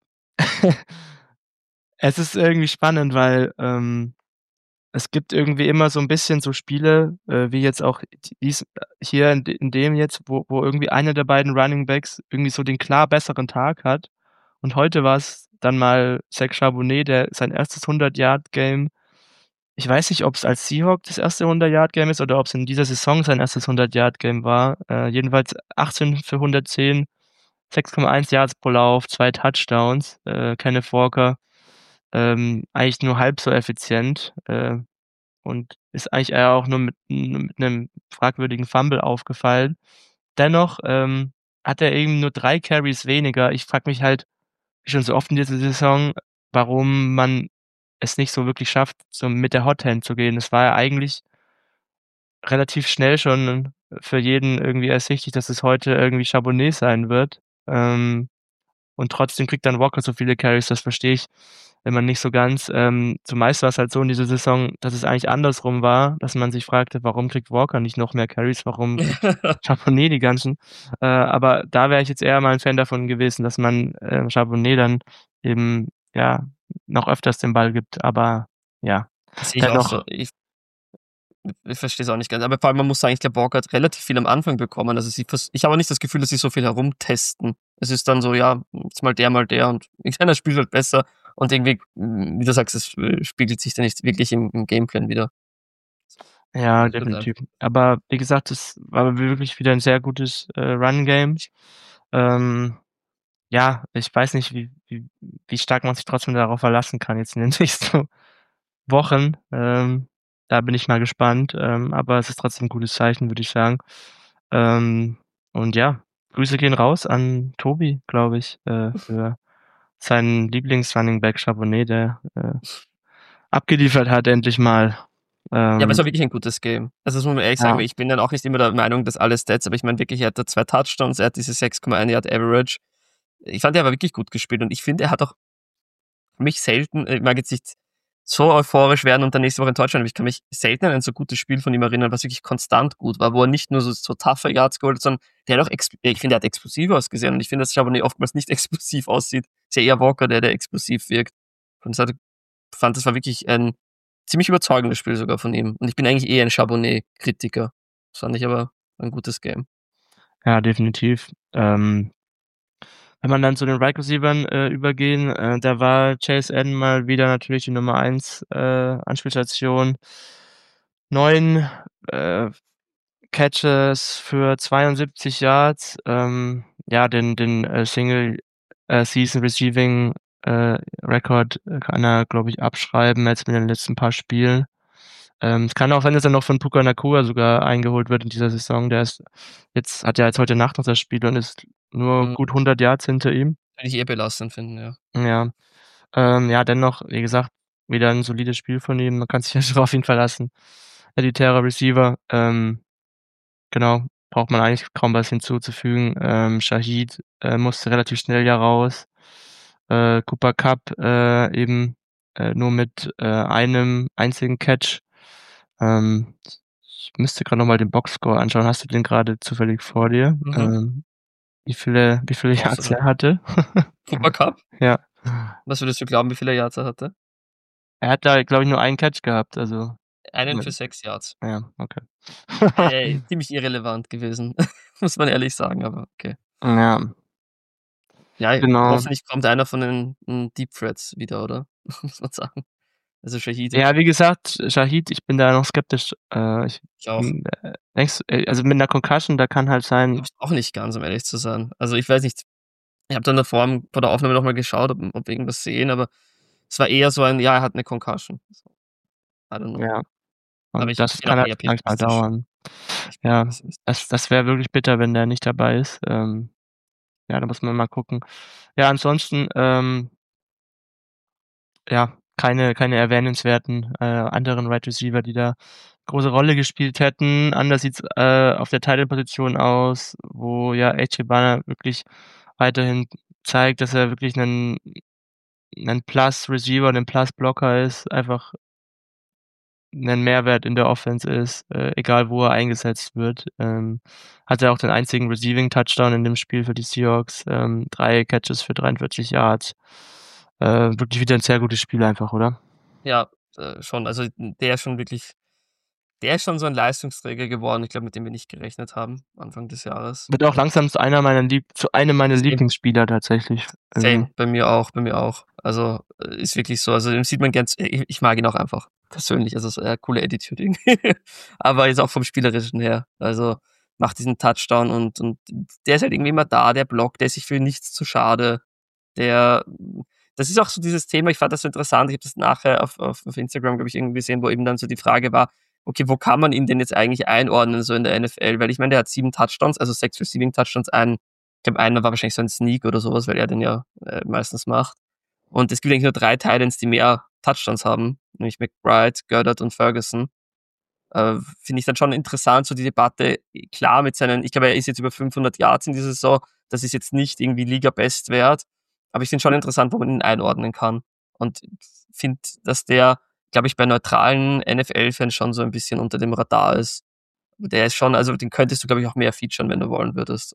es ist irgendwie spannend, weil, ähm, es gibt irgendwie immer so 'n bisschen so Spiele, äh, wie jetzt auch dies hier in de in dem jetzt, wo wo irgendwie einer der beiden Running Backs irgendwie so den klar besseren Tag hat. Und heute war's dann mal Zach Charbonnet, der sein erstes hundert-Yard-Game ich weiß nicht, ob's als Seahawk das erste hundert-Yard-Game ist oder ob's in dieser Saison sein erstes hundert-Yard-Game war. Äh, jedenfalls achtzehn für hundertzehn, sechs Komma eins Yards pro Lauf, zwei Touchdowns. Äh, Kenneth Walker, ähm, eigentlich nur halb so effizient, äh, und ist eigentlich eher auch nur mit n mit 'nem fragwürdigen Fumble aufgefallen. Dennoch, ähm, hat er eben nur drei Carries weniger. Ich frage mich halt, wie schon so oft in dieser Saison, warum man es nicht so wirklich schafft, so mit der Hot Hand zu gehen. Es war ja eigentlich relativ schnell schon für jeden irgendwie ersichtlich, dass es heute irgendwie Charbonnet sein wird. Ähm, und trotzdem kriegt dann Walker so viele Carries, das verstehe ich immer nicht so ganz. Ähm, zumeist war's halt so in dieser Saison, dass es eigentlich andersrum war, dass man sich fragte: „Warum kriegt Walker nicht noch mehr Carries? Warum kriegt Charbonnet die ganzen?“ Äh, aber da wäre ich jetzt eher mal 'n Fan davon gewesen, dass man, äh, Charbonnet dann eben, ja, noch öfters den Ball gibt, aber ja, Sehe ich auch so. dennoch Ich ich verstehe es auch nicht ganz. Aber vor allem, man muss sagen, ich glaube, Walker hat relativ viel am Anfang bekommen. Also, sie vers ich habe auch nicht das Gefühl, dass sie so viel herumtesten. Es ist dann so, ja, jetzt mal der, mal der und irgendeiner spielt halt besser und irgendwie, hm, wie du sagst, es, äh, spiegelt sich dann nicht wirklich im im Gameplan wider. Ja, Das wird definitiv. einfach Aber wie gesagt, das war wirklich wieder 'n sehr gutes, äh, Run Game. Ähm, ja, ich weiß nicht, wie wie wie stark man sich trotzdem darauf verlassen kann jetzt in den nächsten Wochen. Ähm, da bin ich mal gespannt, ähm, aber es ist trotzdem 'n gutes Zeichen, würde ich sagen. Ähm, und ja, Grüße gehen raus an Tobi, glaube ich, äh, für seinen Lieblings-Running Back Charbonnet, der, äh, abgeliefert hat endlich mal. Ja, aber es Ähm war wirklich ein gutes Game. Also, das muss man ehrlich sagen, ja. weil ich bin dann auch nicht immer der Meinung, dass alle Stats aber ich meine wirklich, er hatte zwei Touchdowns, er hat diese sechs Komma eins Yard Average. Ich fand, er hat wirklich gut gespielt und ich finde, er hat auch mich selten ich mag jetzt nicht so euphorisch werden und dann nächste Woche enttäuscht werden, aber ich kann mich selten an ein so gutes Spiel von ihm erinnern, was wirklich konstant gut war, wo er nicht nur so so toughe Yards geholt hat, sondern der hat auch ex ich finde, er hat explosiv ausgesehen und ich finde, dass Charbonnet oftmals nicht explosiv aussieht. Ist ja eher Walker, der der explosiv wirkt. Und das hat fand, das war wirklich ein ziemlich überzeugendes Spiel sogar von ihm. Und ich bin eigentlich eher ein Charbonnet-Kritiker. Das fand ich aber ein gutes Game. Ja, definitiv. Ähm wenn man dann zu den Wide Receivern, äh, übergehen, äh, da war Chase Edden mal wieder natürlich die Nummer eins, äh, Anspielstation. neun, äh, Catches für zweiundsiebzig Yards. Ähm, ja, den den, äh, Single, äh, Season Receiving, äh, Record kann er, glaube ich, abschreiben jetzt mit den letzten paar Spielen. Ähm, es kann auch sein, dass er noch von Puka Nacua sogar eingeholt wird in dieser Saison. Der ist jetzt hat ja jetzt heute Nacht noch das Spiel und ist nur Mhm. gut hundert Yards hinter ihm. Würde ich eher belastend finden, ja. Ja. Ähm, ja, dennoch, wie gesagt, wieder 'n solides Spiel von ihm. Man kann sich also auf ihn verlassen. Elitärer Receiver, ähm, genau, braucht man eigentlich kaum was hinzuzufügen. Ähm, Shaheed, äh, musste relativ schnell ja raus. Äh, Cooper Kupp, äh, eben, äh, nur mit, äh, einem einzigen Catch. Ähm, ich müsste grad noch mal den Boxscore anschauen. Hast du den grade zufällig vor dir? Mhm. Ähm, wie viele wie viele Brauchst du Yards dann. er hatte? Cooper Kupp? Ja. Was würdest du glauben, wie viele Yards er hatte? Er hat da, glaube ich, nur einen Catch gehabt, also Einen für sechs Yards. ja, okay. Äh, ziemlich irrelevant gewesen, muss man ehrlich sagen, aber okay. Ja. Ja, Genau. hoffentlich kommt einer von den, hm, Deep Threats wieder, oder? Muss man sagen. Also Shaheed Ja, jetzt wie gesagt, Shaheed, ich bin da noch skeptisch. Äh, ich Ich auch. hm, äh, denkst äh, also mit 'ner Concussion, da kann halt sein Glaube ich auch nicht ganz, um ehrlich zu sein. Also, ich weiß nicht, ich habe dann davor vor der Aufnahme noch mal geschaut, ob ob wir irgendwas sehen, aber es war eher so ein: „Ja, er hat 'ne Concussion.“ I don't know. Ja, Aber und ich das bin kann auch halt eher manchmal pessimistisch. dauern. Ich bin Ja, pessimistisch. das das wäre wirklich bitter, wenn der nicht dabei ist. Ähm, ja, da muss man mal gucken. Ja, ansonsten, ähm ja, keine keine erwähnenswerten, äh, anderen Wide Receiver, die da große Rolle gespielt hätten. Anders sieht's, äh, auf der Tight End Position aus, wo ja AJ Barner wirklich weiterhin zeigt, dass er wirklich 'nen 'nen Plus Receiver, 'nen Plus Blocker ist. Einfach 'nen Mehrwert in der Offense ist, äh, egal wo er eingesetzt wird. Ähm, hatte auch den einzigen Receiving-Touchdown in dem Spiel für die Seahawks, ähm, drei Catches für dreiundvierzig Yards. Äh, wirklich wieder 'n sehr gutes Spiel einfach, oder? Ja, äh, schon. Also, der ist schon wirklich der ist schon so ein Leistungsträger geworden, ich glaube, mit dem wir nicht gerechnet haben Anfang des Jahres. Wird auch langsam zu einer meiner Lieb zu einem meiner Same. Lieblingsspieler tatsächlich irgendwie. Same, bei mir auch, bei mir auch. Also, äh, ist wirklich so. Also, den sieht man ganz ich ich mag ihn auch einfach persönlich. Also, so, er hat coole Attitude irgendwie. Aber jetzt auch vom Spielerischen her. Also, macht diesen Touchdown und und der ist halt irgendwie immer da, der blockt, der ist sich für nichts zu schade. Der das ist auch so dieses Thema, ich fand das so interessant, ich habe das nachher auf auf auf Instagram, glaube ich, irgendwie gesehen, wo eben dann so die Frage war: „Okay, wo kann man ihn denn jetzt eigentlich einordnen so in der N F L?“ Weil ich meine, der hat sieben Touchdowns, also sechs Receiving Touchdowns, ein ich glaube, einer war wahrscheinlich so ein Sneak oder sowas, weil er den ja, äh, meistens macht. Und es gibt eigentlich nur drei Tight Ends, die mehr Touchdowns haben, nämlich McBride, Goedert und Ferguson. Äh, finde ich dann schon interessant, so die Debatte. Klar, mit seinen ich glaube, er ist jetzt über fünfhundert Yards in dieser Saison. Das ist jetzt nicht irgendwie Liga-Bestwert, aber ich finde schon interessant, wo man ihn einordnen kann. Und finde, dass der, glaube ich, bei neutralen N F L-Fans schon so ein bisschen unter dem Radar ist. Der ist schon, also den könntest du, glaube ich, auch mehr featuren, wenn du wollen würdest.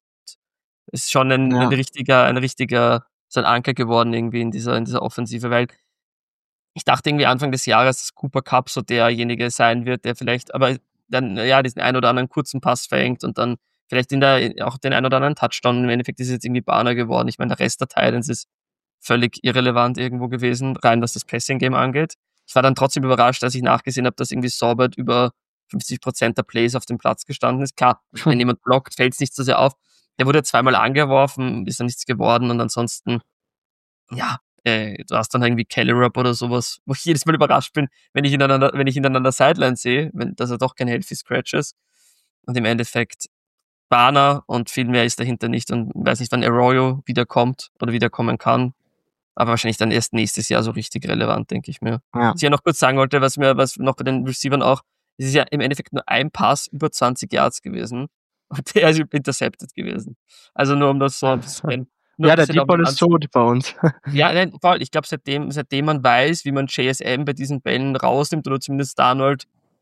Ist schon ein, ein Ja. richtiger, ein richtiger, so ein Anker geworden irgendwie in dieser, in dieser Offensive, weil ich dachte irgendwie Anfang des Jahres, dass Cooper Kupp so derjenige sein wird, der vielleicht aber dann, ja, diesen einen oder anderen kurzen Pass fängt und dann vielleicht in der, auch den einen oder anderen Touchdown. Im Endeffekt ist es jetzt irgendwie Barner geworden. Ich meine, der Rest der Titans ist völlig irrelevant irgendwo gewesen, rein was das Passing-Game angeht. Ich war dann trotzdem überrascht, als ich nachgesehen habe, dass irgendwie Saubert über fünfzig Prozent der Plays auf dem Platz gestanden ist. Klar, wenn jemand blockt, fällt es nicht so sehr auf. Der wurde zweimal angeworfen, ist dann nichts geworden und ansonsten, ja, äh, du hast dann irgendwie Kellerop oder sowas, wo ich jedes Mal überrascht bin, wenn ich ihn dann an der, wenn ich ihn dann an der Sideline sehe, wenn, dass er doch kein Healthy Scratch ist. Und im Endeffekt Barner und viel mehr ist dahinter nicht und weiß nicht, wann Arroyo wiederkommt oder wiederkommen kann. Aber wahrscheinlich dann erst nächstes Jahr so richtig relevant, denke ich mir. Ja. Was ich ja noch kurz sagen wollte, was mir, was noch bei den Receivern auch, es ist ja im Endeffekt nur ein Pass über zwanzig Yards gewesen. Und der ist intercepted gewesen. Also nur um das so ein bisschen, nur Ja, ein der bisschen Deep Ball auf- ist tot bei uns. ja, nein, voll. Ich glaube, seitdem, seitdem man weiß, wie man J S M bei diesen Bällen rausnimmt oder zumindest Darnold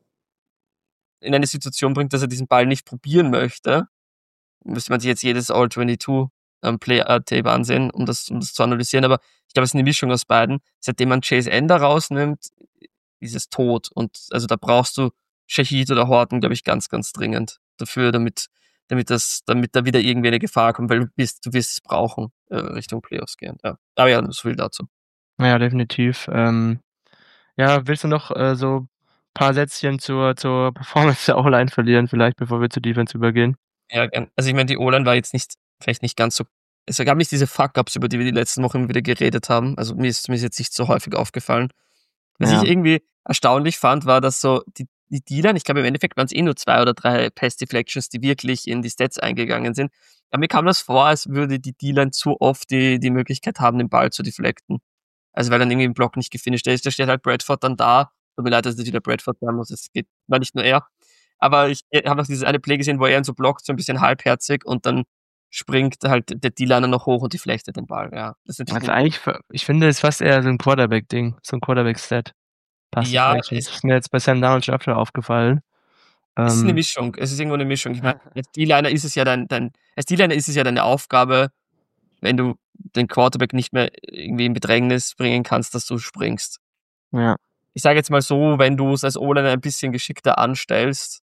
in eine Situation bringt, dass er diesen Ball nicht probieren möchte, müsste man sich jetzt jedes All zweiundzwanzig ähm, Play-Tape ansehen, um das, um das zu analysieren. Aber ich glaube, es ist eine Mischung aus beiden. Seitdem man Chase N da rausnimmt, ist es tot. Und also da brauchst du Shahid oder Horton, glaube ich, ganz, ganz dringend dafür, damit, damit das, damit da wieder irgendwie eine Gefahr kommt, weil du wirst, du wirst es brauchen, äh, Richtung Playoffs gehen. Ja. Aber ja, so viel dazu. Ja, definitiv. Ähm, ja, willst du noch äh, so paar Sätzchen zur, zur Performance der O-Line verlieren, vielleicht, bevor wir zur Defense übergehen? Ja, gern. Also ich meine, die O-Line war jetzt nicht, vielleicht nicht ganz so. Es gab nicht diese Fuck-Ups, über die wir die letzten Wochen wieder geredet haben. Also mir ist mir ist jetzt nicht so häufig aufgefallen. Was Ja. ich irgendwie erstaunlich fand, war, dass so die, die D-Line, ich glaube im Endeffekt waren es eh nur zwei oder drei Pass-Deflections, die wirklich in die Stats eingegangen sind. Aber mir kam das vor, als würde die D-Line zu oft die, die Möglichkeit haben, den Ball zu deflecten. Also weil dann irgendwie im Block nicht gefinisht ist. Da steht halt Bradford dann da. Tut mir leid, dass es wieder Bradford sein muss. Es geht, war nicht nur er. Aber ich habe noch dieses eine Play gesehen, wo er ihn so blockt, so ein bisschen halbherzig und dann springt halt der D-Liner noch hoch und die flechtet den Ball. Ja, das ist Also natürlich eigentlich, für- ich finde, es ist fast eher so ein Quarterback-Ding, so ein Quarterback-Stat. Pass ja, Deflections. es Das ist mir jetzt bei Sam Darnold schon öfter aufgefallen. es ist eine Ähm, Mischung. Es ist irgendwo eine Mischung. Ich meine, als D-Liner ist es ja dein, dein als D-Liner ist es ja deine Aufgabe, wenn du den Quarterback nicht mehr irgendwie in Bedrängnis bringen kannst, dass du springst. ja. Ich sage jetzt mal so, wenn du es als O-Liner ein bisschen geschickter anstellst,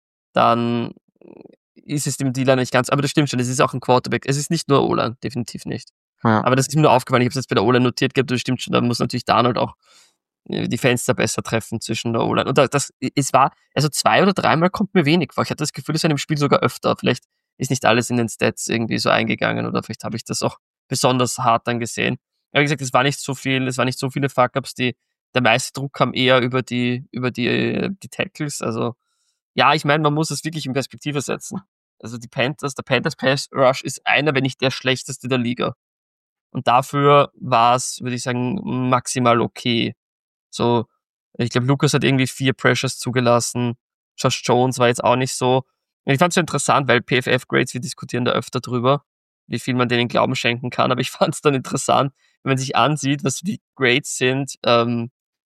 dann ist es dem D-Liner nicht ganz, aber das stimmt schon, es ist auch ein Quarterback. Es ist nicht nur O-Line, definitiv nicht. Ja. Aber das ist mir nur aufgefallen, ich habe es jetzt bei der O-Line notiert gehabt, das stimmt schon, da muss natürlich Darnold auch äh, die Fenster besser treffen zwischen der O-Line. Und das, das, es war, also zwei oder dreimal kommt mir wenig vor. Ich hatte das Gefühl, es war in dem Spiel sogar öfter. Vielleicht ist nicht alles in den Stats irgendwie so eingegangen oder vielleicht habe ich das auch besonders hart dann gesehen. Aber wie gesagt, es war nicht so viel, es waren nicht so viele Fuck-Ups, die, der meiste Druck kam eher über die, über die, die Tackles. Also, ja, ich meine, man muss es wirklich in Perspektive setzen. Also die Panthers, der Panthers Pass Rush ist einer, wenn nicht der schlechteste der Liga. Und dafür war es, würde ich sagen, maximal okay. So, ich glaube, Lucas hat irgendwie vier Pressures zugelassen. Josh Jones war jetzt auch nicht so. Und ich fand es so interessant, weil P F F-Grades, wir diskutieren da öfter drüber, wie viel man denen Glauben schenken kann. Aber ich fand es dann interessant, wenn man sich ansieht, was die Grades sind, ähm,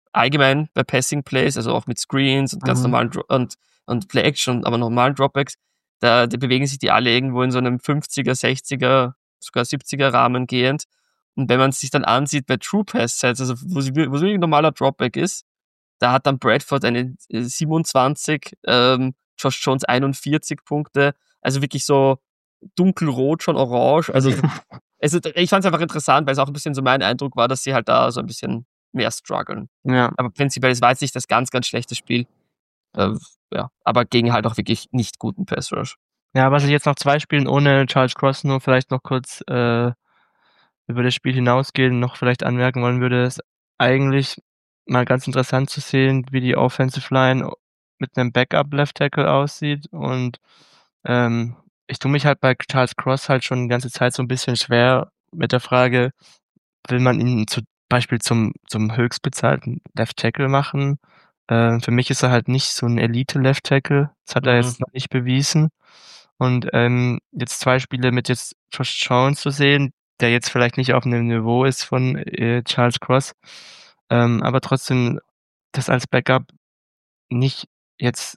allgemein bei Passing Plays, also auch mit Screens und ganz Mhm. normalen Dro- und, und Play Action, und aber normalen Dropbacks, da, da bewegen sich die alle irgendwo in so einem fünfziger, sechziger, sogar siebziger Rahmen gehend. Und wenn man sich dann ansieht bei True Pass Sets, also wo sie wo so ein normaler Dropback ist, da hat dann Bradford eine äh, siebenundzwanzig, ähm, Josh Jones einundvierzig Punkte, also wirklich so dunkelrot, schon orange. Also, also ich fand es einfach interessant, weil es auch ein bisschen so mein Eindruck war, dass sie halt da so ein bisschen mehr strugglen. Ja. Aber prinzipiell, es war jetzt nicht das ganz, ganz schlechte Spiel. Äh, ja, aber gegen halt auch wirklich nicht guten Pass Rush. Ja, was ich jetzt nach zwei Spielen ohne Charles Cross nur vielleicht noch kurz äh, über das Spiel hinausgehen noch vielleicht anmerken wollen würde, ist eigentlich mal ganz interessant zu sehen, wie die Offensive Line mit einem Backup Left Tackle aussieht. Und ähm, ich tue mich halt bei Charles Cross halt schon die ganze Zeit so ein bisschen schwer mit der Frage, will man ihn zum Beispiel zum, zum höchstbezahlten Left Tackle machen? Äh, für mich ist er halt nicht so ein Elite Left Tackle. Das hat er Mhm. jetzt noch nicht bewiesen. Und ähm, jetzt zwei Spiele mit jetzt Josh Jones zu sehen, der jetzt vielleicht nicht auf einem Niveau ist von äh, Charles Cross, ähm, aber trotzdem das als Backup nicht jetzt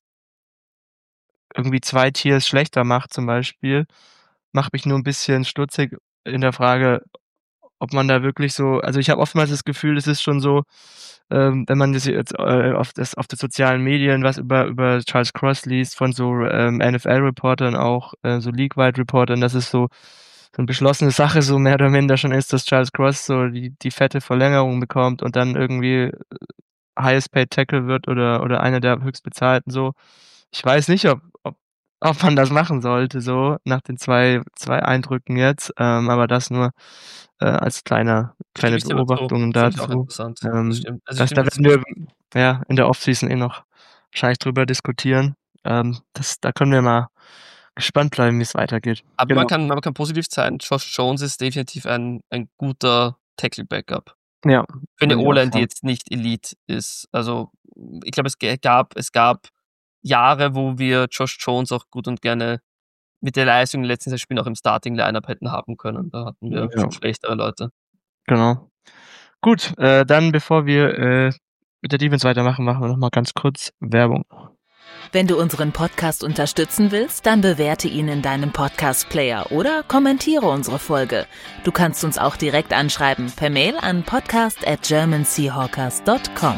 irgendwie zwei Tiers schlechter macht zum Beispiel, macht mich nur ein bisschen stutzig in der Frage, ob man da wirklich so, also ich habe oftmals das Gefühl, es ist schon so, ähm, wenn man das jetzt äh, auf das auf den sozialen Medien was über über Charles Cross liest von so ähm, N F L-Reportern auch, äh, so League-wide-Reportern, dass es so so 'ne beschlossene Sache so mehr oder minder schon ist, dass Charles Cross so die die fette Verlängerung bekommt und dann irgendwie Highest Paid Tackle wird oder oder einer der höchstbezahlten so. Ich weiß nicht, ob ob ob man das machen sollte so nach den zwei zwei Eindrücken jetzt, ähm, aber das nur, äh, als kleiner Stimme kleine ich dir aber zu. Beobachtungen Finde ich auch dazu. interessant. Das Ähm, stimmt. Also ich das da stimme dir zu. werden wir, ja, in der Offseason eh noch wahrscheinlich drüber diskutieren. Ähm, das da können wir mal gespannt bleiben, wie's weitergeht. Aber man Genau. kann, man kann positiv sein. Josh Jones ist definitiv ein, ein guter Tackle-Backup. Ja, Für eine würde ich auch O-Line, die sagen. jetzt nicht Elite ist. Also, ich glaube, es ge- gab, es gab Jahre, wo wir Josh Jones auch gut und gerne mit der Leistung in den letzten zwei Spielen auch im Starting-Lineup hätten haben können. Da hatten wir Ja, schon schlechtere Leute. genau. Gut, äh, dann bevor wir äh, mit der Defense weitermachen, machen wir noch mal ganz kurz Werbung. Wenn du unseren Podcast unterstützen willst, dann bewerte ihn in deinem Podcast-Player oder kommentiere unsere Folge. Du kannst uns auch direkt anschreiben per Mail an podcast at german seahawkers dot com.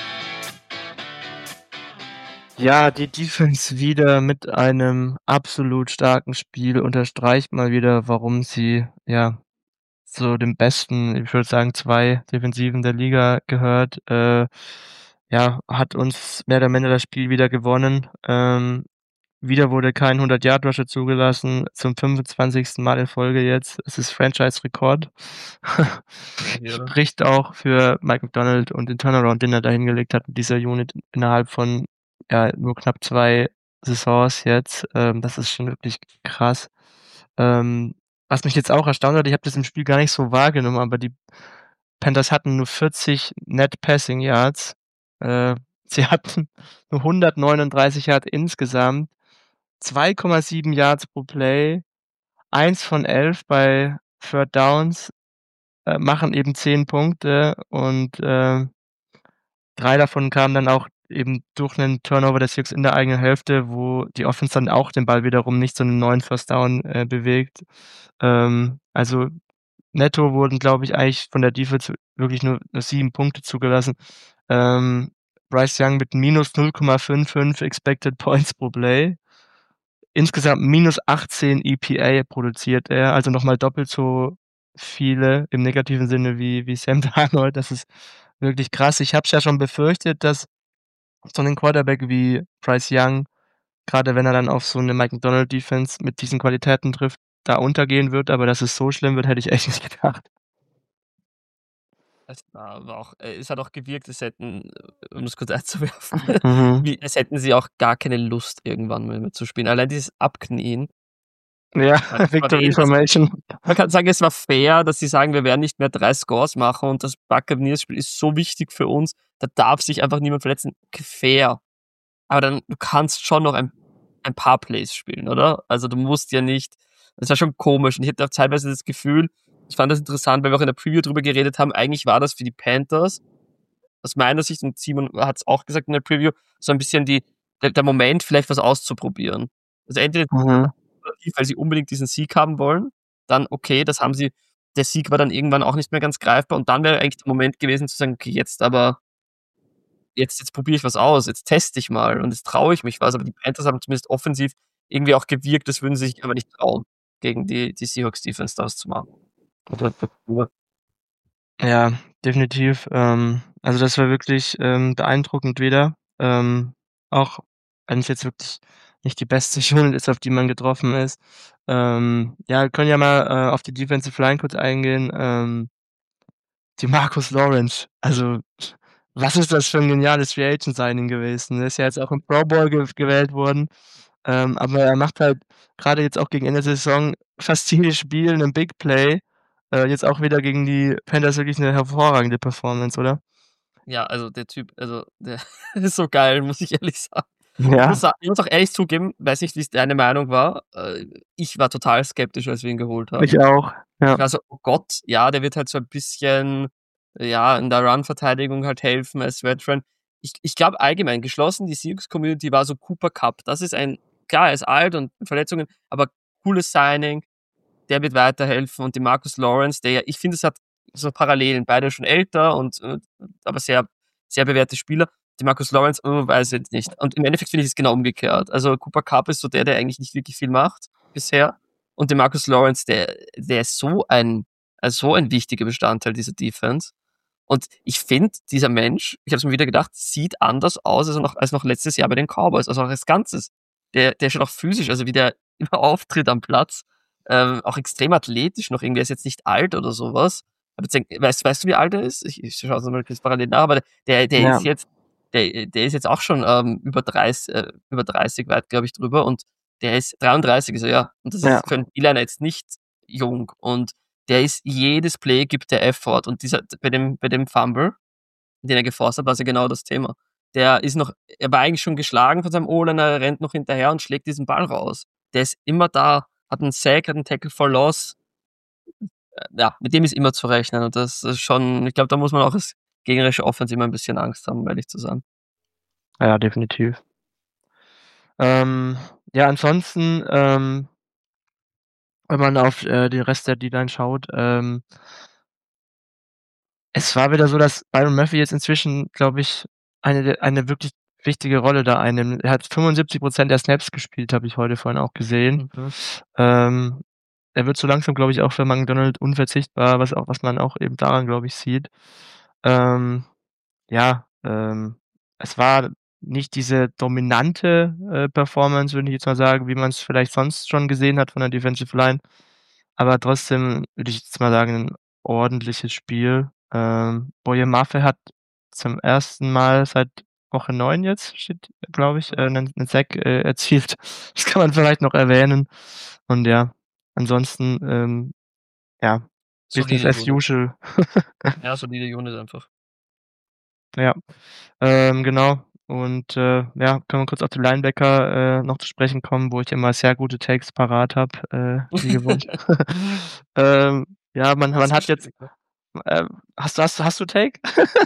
Ja, die Defense wieder mit einem absolut starken Spiel unterstreicht mal wieder, warum sie ja zu den besten, ich würde sagen, zwei Defensiven der Liga gehört. Äh, ja, hat uns mehr oder minder das Spiel wieder gewonnen. Ähm, wieder wurde kein hundert-Yard-Rusher zugelassen, zum fünfundzwanzigsten Mal in Folge jetzt. Es ist Franchise-Rekord. Ja, oder? Spricht auch für Mike Macdonald und den Turnaround, den er da hingelegt hat mit dieser Unit innerhalb von ja, nur knapp zwei Saisons jetzt. Ähm, das ist schon wirklich krass. Ähm, was mich jetzt auch erstaunt hat, ich habe das im Spiel gar nicht so wahrgenommen, aber die Panthers hatten nur vierzig Net Passing Yards. Äh, sie hatten nur hundertneununddreißig Yards insgesamt, zwei Komma sieben Yards pro Play, eins von elf bei Third Downs, äh, machen eben zehn Punkte und äh, drei davon kamen dann auch eben durch einen Turnover der Seahawks in der eigenen Hälfte, wo die Offense dann auch den Ball wiederum nicht zu 'nem neuen First Down äh, bewegt. Ähm, also netto wurden, glaube ich, eigentlich von der Defense wirklich nur nur sieben Punkte zugelassen. Ähm, Bryce Young mit minus null Komma fünfundfünfzig Expected Points pro Play. Insgesamt minus achtzehn E P A produziert er, also noch mal doppelt so viele im negativen Sinne wie wie Sam Darnold. Das ist wirklich krass. Ich habe es ja schon befürchtet, dass so 'nen Quarterback wie Bryce Young, grade wenn er dann auf so 'ne Mike Macdonald Defense mit diesen Qualitäten trifft, da untergehen wird, aber dass es so schlimm wird, hätte ich echt nicht gedacht. Es war war auch, äh, es hat auch gewirkt, es hätten, äh, um es kurz einzuwerfen, Mhm. wie, es hätten sie auch gar keine Lust, irgendwann mal mit zu spielen. Allein dieses Abknien. Ja, Man Victory Formation. man kann sagen, es war fair, dass sie sagen, wir werden nicht mehr drei Scores machen und das Buccaneers-Spiel ist so wichtig für uns, da darf sich einfach niemand verletzen. Fair. Aber dann, du kannst schon noch ein, ein paar Plays spielen, oder? Also du musst ja nicht, das war schon komisch. Und ich hatte auch teilweise das Gefühl, ich fand das interessant, weil wir auch in der Preview drüber geredet haben, eigentlich war das für die Panthers aus meiner Sicht, und Simon hat es auch gesagt in der Preview, so ein bisschen die, der, der Moment, vielleicht was auszuprobieren. Also entweder Mhm. weil sie unbedingt diesen Sieg haben wollen, dann okay, das haben sie, der Sieg war dann irgendwann auch nicht mehr ganz greifbar und dann wäre eigentlich der Moment gewesen zu sagen, okay, jetzt aber, jetzt, jetzt probiere ich was aus, jetzt teste ich mal und jetzt traue ich mich was, aber die Panthers haben zumindest offensiv irgendwie auch gewirkt, das würden sie sich aber nicht trauen, gegen die, die Seahawks-Defense das zu machen. Ja, definitiv. Ähm, also das war wirklich ähm, beeindruckend wieder. Ähm, auch wenn es jetzt wirklich nicht die beste Unit ist, auf die man getroffen ist. Ähm, ja, wir können ja mal äh, auf die Defensive Line kurz eingehen. Ähm, die Marcus Lawrence, also was ist das für ein geniales Free Agent Signing gewesen? Der ist ja jetzt auch im Pro Bowl ge gewählt worden. Ähm, aber er macht halt gerade jetzt auch gegen Ende der Saison fast jedes Spiel 'nen Big Play. Äh, jetzt auch wieder gegen die Panthers wirklich eine hervorragende Performance, oder? Ja, also der Typ, also der ist so geil, muss ich ehrlich sagen. Ich muss, Ja, sa- ich muss auch ehrlich zugeben, weiß nicht, wie es deine Meinung war. Äh, ich war total skeptisch, als wir ihn geholt haben. ich auch. Ja, Ich war so, oh Gott, ja, der wird halt so ein bisschen, ja, in der Run-Verteidigung halt helfen als Veteran. Ich, ich glaube allgemein, geschlossen, die Seahawks-Community war so Cooper Kupp. Das ist ein, klar, er ist alt und Verletzungen, aber cooles Signing, der wird weiterhelfen. Und die Marcus Lawrence, der ja, ich finde, es hat so Parallelen, beide schon älter und, äh, aber sehr, sehr bewährte Spieler. Die Marcus Lawrence, oh, weiß ich jetzt nicht. Und im Endeffekt finde ich es genau umgekehrt. Also Cooper Kupp ist so der, der eigentlich nicht wirklich viel macht bisher. Und der Marcus Lawrence, der, der ist so ein, also so ein wichtiger Bestandteil dieser Defense. Und ich finde, dieser Mensch, ich habe es mir wieder gedacht, sieht anders aus als noch, als noch letztes Jahr bei den Cowboys, also auch als Ganzes. Der, der ist schon auch physisch, also wie der immer auftritt am Platz, ähm, auch extrem athletisch noch irgendwie, er ist jetzt nicht alt oder sowas. Aber jetzt, weißt, weißt du, wie alt er ist? Ich, ich schaue es mal kurz parallel nach, aber der, der ja, ist jetzt, der, der ist jetzt auch schon ähm, über dreißig, äh, über dreißig weit, glaube ich, drüber und der ist dreiunddreißig, also ja. Und das ja, ist für einen D-Liner jetzt nicht jung. Und der ist, jedes Play gibt der Effort. Und dieser, bei dem, bei dem Fumble, den er geforst hat, war es ja genau das Thema. Der ist noch, er war eigentlich schon geschlagen von seinem O-Liner, er rennt noch hinterher und schlägt diesen Ball raus. Der ist immer da, hat einen Sack, hat einen Tackle for Loss. Äh, Ja, mit dem ist immer zu rechnen. Und das ist schon, ich glaube, da muss man auch als gegnerische Offense immer ein bisschen Angst haben, um ehrlich zu sein. ja, definitiv. Ähm, ja, ansonsten, ähm, wenn man auf äh, den Rest der D-Line schaut, ähm, es war wieder so, dass Byron Murphy jetzt inzwischen, glaube ich, eine der eine wirklich wichtige Rolle da einnimmt. Er hat fünfundsiebzig Prozent der Snaps gespielt, habe ich heute vorhin auch gesehen. Mhm. Ähm, er wird so langsam, glaube ich, auch für McDonald unverzichtbar, was auch was man auch eben daran, glaube ich, sieht. Ähm, ja, ähm, es war nicht diese dominante, äh, Performance, würde ich jetzt mal sagen, wie man's vielleicht sonst schon gesehen hat von der Defensive Line, aber trotzdem würde ich jetzt mal sagen, 'n ordentliches Spiel. Ähm, Boye Mafe hat zum ersten Mal seit Woche neun jetzt, steht, glaube ich, äh, 'nen 'nen Sack, äh, erzielt. Das kann man vielleicht noch erwähnen. Und ja, ansonsten, ähm, ja, Business Solide as Unit. usual. Ja, solide Unit einfach. Ja, ähm, genau. Und, äh, ja, können wir kurz auf die Linebacker, äh, noch zu sprechen kommen, wo ich immer sehr gute Takes parat habe, äh, wie gewohnt. Ähm, ja, man man hat jetzt ähm, hast du hast du hast du Take?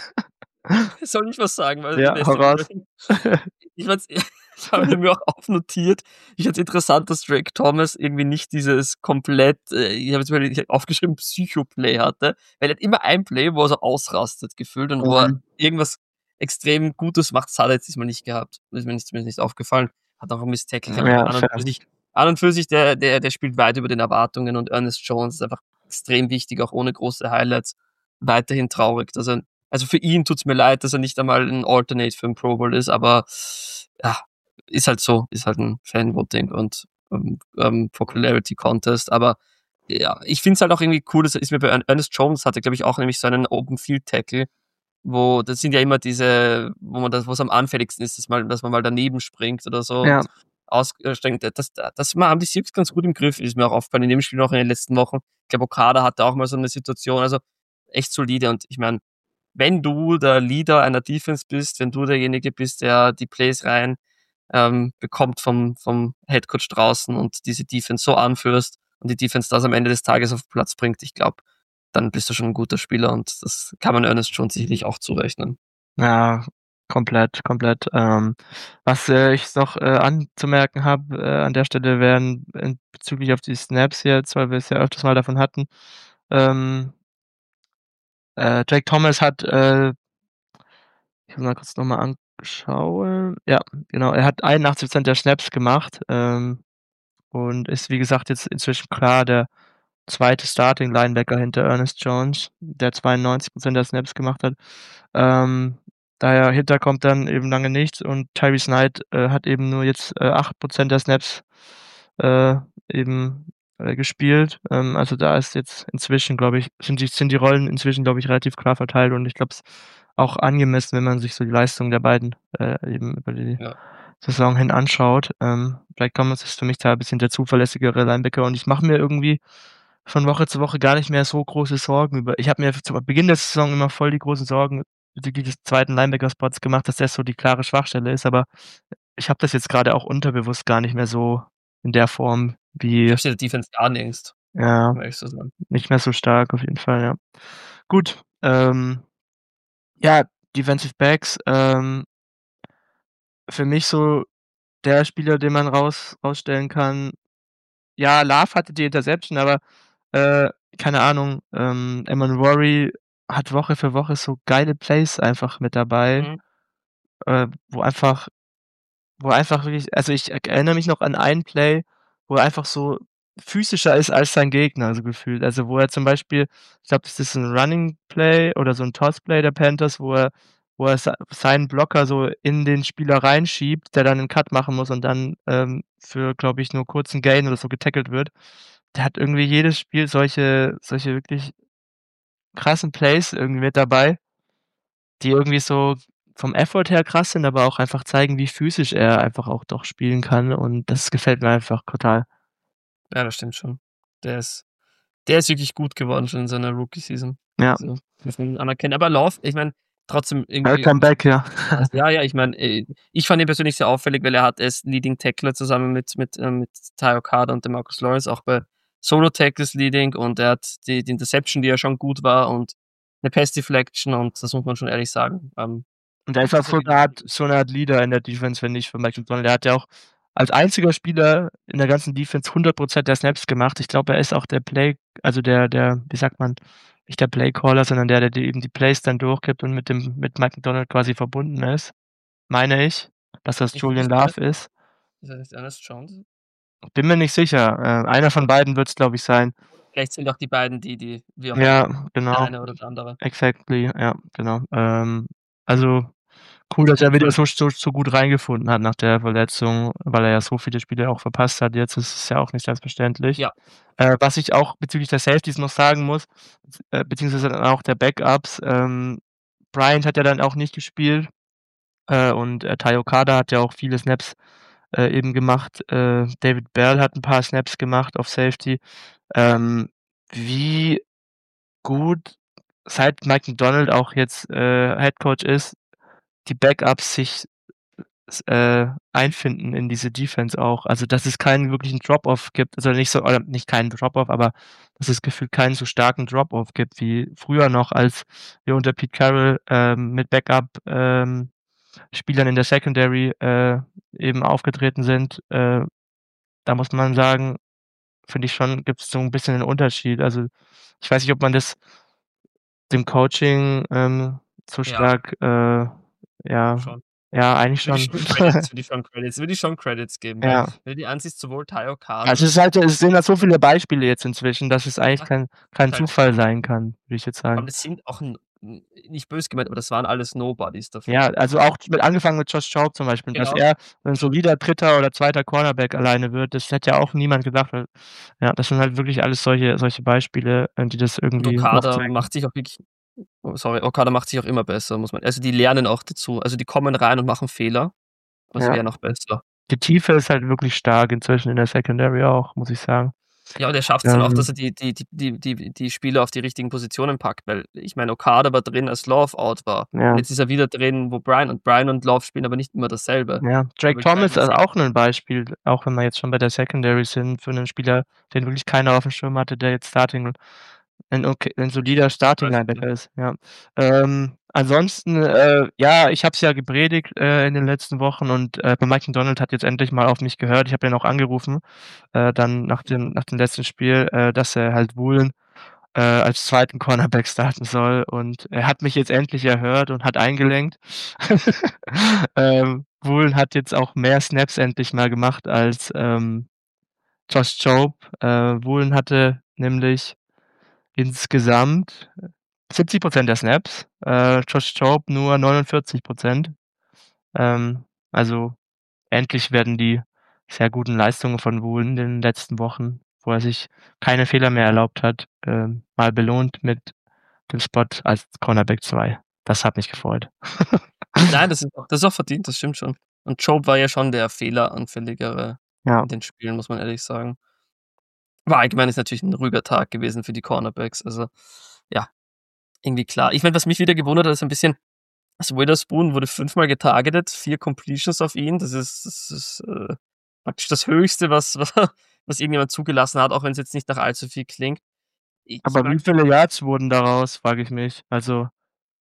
Soll ich was sagen? Weil Ja, der ist hau ja raus. immerhin. Ich fand's, ich habe mir auch aufnotiert. Ich fand's interessant, dass Drake Thomas irgendwie nicht dieses komplett, äh, ich habe jetzt mal ich hab aufgeschrieben, Psycho-Play hatte, weil er hat immer ein Play, wo er so ausrastet gefühlt und wo er Mhm. irgendwas extrem Gutes macht. Das hat er jetzt diesmal nicht gehabt. Das ist mir nicht, zumindest nicht aufgefallen. Hat auch ein Miss Tackle gehabt, aber Ja, an und fair. für sich, an und für sich, der, der, der spielt weit über den Erwartungen und Ernest Jones ist einfach extrem wichtig, auch ohne große Highlights. Weiterhin traurig, dass er, also für ihn tut's mir leid, dass er nicht einmal ein Alternate für ein Pro Bowl ist, aber ja, ist halt so, ist halt ein Fan-Voting und ähm, ähm, Popularity Contest, aber ja, ich find's halt auch irgendwie cool, das ist mir bei Ernest Jones hatte, glaube ich, auch nämlich so einen Open Field Tackle, wo, das sind ja immer diese, wo man das, wo es am anfälligsten ist, dass, mal, dass man mal daneben springt oder so Ja, und ausstrengt. Das, das mal haben die Seahawks ganz gut im Griff, ist mir auch aufgefallen in dem Spiel noch in den letzten Wochen. Ich glaube, Okada hatte auch mal so eine Situation, also echt solide und ich meine, wenn du der Leader einer Defense bist, wenn du derjenige bist, der die Plays rein ähm, bekommt vom, vom Headcoach draußen und diese Defense so anführst und die Defense das am Ende des Tages auf den Platz bringt, ich glaube, dann bist du schon ein guter Spieler und das kann man Ernest schon sicherlich auch zurechnen. Ja, komplett, komplett. Ähm, was, äh, ich noch, äh, anzumerken habe, äh, an der Stelle wären in bezüglich auf die Snaps jetzt, weil wir es ja öfters mal davon hatten, ähm äh, Jake Thomas hat, äh ich muss mal kurz noch mal anschauen. Ja, genau, er hat einundachtzig Prozent der Snaps gemacht, ähm, und ist, wie gesagt, jetzt inzwischen klar der zweite Starting Linebacker hinter Ernest Jones, der zweiundneunzig Prozent der Snaps gemacht hat. Ähm, dahinter kommt dann eben lange nichts und Tyrese Knight, äh, hat eben nur jetzt, äh, acht Prozent der Snaps, äh, eben, äh, gespielt. Ähm, also da ist jetzt inzwischen, glaube ich sind die sind die Rollen inzwischen, glaube ich, relativ klar verteilt und ich glaube, es auch angemessen, wenn man sich so die Leistung der beiden, äh, eben über die Ja. Saison hin anschaut. Ähm, Jake Thomas ist für mich da 'n bisschen der zuverlässigere Linebacker und ich mache mir irgendwie von Woche zu Woche gar nicht mehr so große Sorgen über ich habe mir zu Beginn der Saison immer voll die großen Sorgen bezüglich des zweiten Linebacker-Spots gemacht, dass der so die klare Schwachstelle ist, aber ich habe das jetzt grade auch unterbewusst gar nicht mehr so in der Form Ich wie habe der Defense gar nie Angst, ja, um ehrlich zu sein. nicht mehr so stark auf jeden Fall, ja. Gut, ähm, ja, Defensive Backs, ähm für mich so der Spieler, den man raus rausstellen kann ja, Love hatte die Interception, aber, äh, keine Ahnung, ähm, Emmanwori hat Woche für Woche so geile Plays einfach mit dabei, Mhm. äh, wo einfach wo einfach wirklich also, ich e erinnere mich noch an ein Play, wo er einfach so physischer ist als sein Gegner, so gefühlt. Also, wo er zum Beispiel ich glaube, das ist 'n Running Play oder so 'n Toss Play der Panthers, wo er wo er sei seinen Blocker so in den Spieler reinschiebt, der dann 'n Cut machen muss und dann, ähm, für, glaube ich, nur kurzen Gain oder so getackelt wird. Der hat irgendwie jedes Spiel solche solche wirklich krassen Plays irgendwie mit dabei die irgendwie so vom Effort her krass sind, aber auch einfach zeigen, wie physisch er einfach auch doch spielen kann und das gefällt mir einfach total. Ja, das stimmt schon. Der ist der ist wirklich gut geworden schon in seiner Rookie-Season. Ja. Also, muss man anerkennen. Aber Love, ich meine, trotzdem irgendwie Welcome back, ja. ja, ja, ich meine, äh, ich fand ihn persönlich sehr auffällig, weil er hat er ist Leading Tackler zusammen mit mit, ähm, mit Ty Okada und DeMarcus Lawrence, auch bei Solo Tackles Leading und er hat die die Interception, die ja schon gut war und 'ne Pass Deflection und das muss man schon ehrlich sagen. Ähm, Und er ist auch so 'ne Art so 'ne Art Leader in der Defense, finde ich, für Mike Macdonald. Er hat ja auch als einziger Spieler in der ganzen Defense hundert Prozent der Snaps gemacht. Ich glaube, er ist auch der Play also, der der wie sagt man, nicht der Playcaller, sondern der, der die eben die Plays dann durchgibt und mit dem mit Mike Macdonald quasi verbunden ist, meine ich, dass das Ist Julian nicht Ernest Love ist. ist das nicht Ernest Jones? Bin mir nicht sicher. Äh, einer von beiden wird's, glaube ich, sein. Vielleicht sind auch die beiden die die wie auch immer. Ja, Der genau. eine oder der andere. Exactly, ja, genau. Ähm, also, cool, dass er wieder so so so gut reingefunden hat nach der Verletzung, weil er ja so viele Spiele auch verpasst hat jetzt. Das ist ja auch nicht selbstverständlich. Ja. Äh, was ich auch bezüglich der Safeties noch sagen muss, äh, beziehungsweise dann auch der Backups, ähm, Bryant hat ja dann auch nicht gespielt, äh, und, äh, Ty Okada hat ja auch viele Snaps, äh, eben gemacht. Äh, David Bell hat 'n paar Snaps gemacht auf Safety. Ähm, wie gut seit Mike Macdonald auch jetzt, äh, Head Coach ist, die Backups sich s äh, einfinden in diese Defense auch. Also, dass es keinen wirklichen Drop-off gibt, also, nicht so oder nicht keinen Drop-off, aber dass es gefühlt keinen so starken Drop-off gibt wie früher noch, als wir unter Pete Carroll, ähm, mit Backup, ähm, Spielern in der Secondary, äh, eben aufgetreten sind. Äh, da muss man sagen, finde ich schon, gibt's so 'n bisschen 'nen Unterschied. Also, ich weiß nicht, ob man das dem Coaching, ähm, so Ja. stark, äh, ja Schon. ja, eigentlich Würde ich schon. schon Credits würde ich schon Credits würde ich schon Credits geben, weil Ja. wenn du dir ansiehst, sowohl Ty Okada Also, es ist halt es sind halt so viele Beispiele jetzt inzwischen, dass es eigentlich Ja, kein kein halt Zufall sein kann, würde ich jetzt Vor allem sagen. das sind auch 'n n nicht böse gemeint, aber das waren alles Nobodies davor. Ja, also, auch mit angefangen mit Josh Jobe zum Beispiel, dass Genau. er 'n solider dritter oder zweiter Cornerback alleine wird, das hätte ja auch niemand gedacht, weil ja, das sind halt wirklich alles solche solche Beispiele, äh, die das Und irgendwie Okada aufzeigen. macht sich auch wirklich oh, sorry, Okada macht sich auch immer besser, muss man also, die lernen auch dazu. Also, die kommen rein und machen Fehler, also, Ja. werden auch besser. Die Tiefe ist halt wirklich stark inzwischen in der Secondary auch, muss ich sagen. Ja, und er schafft's dann auch, dass Ähm er die die die die die die Spieler auf die richtigen Positionen packt, weil ich meine, Okada war drin, als Love out war. Und Ja. jetzt ist er wieder drin, wo Bryant und Bryant und Love spielen aber nicht immer dasselbe. Ja, Drake Aber Thomas ist gleichmäßig auch 'nen Beispiel, auch wenn wir jetzt schon bei der Secondary sind, für 'nen Spieler, den wirklich keiner aufm Schirm hatte, der jetzt Starting 'n okay 'n solider Starting Weiß ich Linebacker nicht. ist, ja. Ähm, ansonsten, äh, ja, ich habe es ja gepredigt, äh, in den letzten Wochen und, äh, Mike Macdonald hat jetzt endlich mal auf mich gehört. Ich habe ihn auch angerufen, äh, dann nach dem nach dem letzten Spiel, äh, dass er halt Woolen, äh, als zweiten Cornerback starten soll und er hat mich jetzt endlich erhört und hat eingelenkt. Ähm, Woolen hat jetzt auch mehr Snaps endlich mal gemacht als, ähm, Josh Jobe. Äh, Woolen hatte nämlich insgesamt siebzig Prozent der Snaps, äh, Josh Jobe nur neunundvierzig Prozent. Ähm, also endlich werden die sehr guten Leistungen von Woolen in den letzten Wochen, wo er sich keine Fehler mehr erlaubt hat, ähm, mal belohnt mit dem Spot als Cornerback zwei. Das hat mich gefreut. Nein, das ist auch das ist auch verdient, das stimmt schon. Und Jobe war ja schon der fehleranfälligere Ja. in den Spielen, muss man ehrlich sagen. Aber allgemein ist natürlich 'n ruhiger Tag gewesen für die Cornerbacks. Also, ja, irgendwie klar. Ich meine, was mich wieder gewundert hat, ist ein bisschen, also Witherspoon wurde fünfmal getargetet, vier Completions auf ihn. Das ist das ist, äh, praktisch das Höchste, was was irgendjemand zugelassen hat, auch wenn's jetzt nicht nach allzu viel klingt. I ich Aber wie mag viele Yards wurden daraus, frage ich mich. Also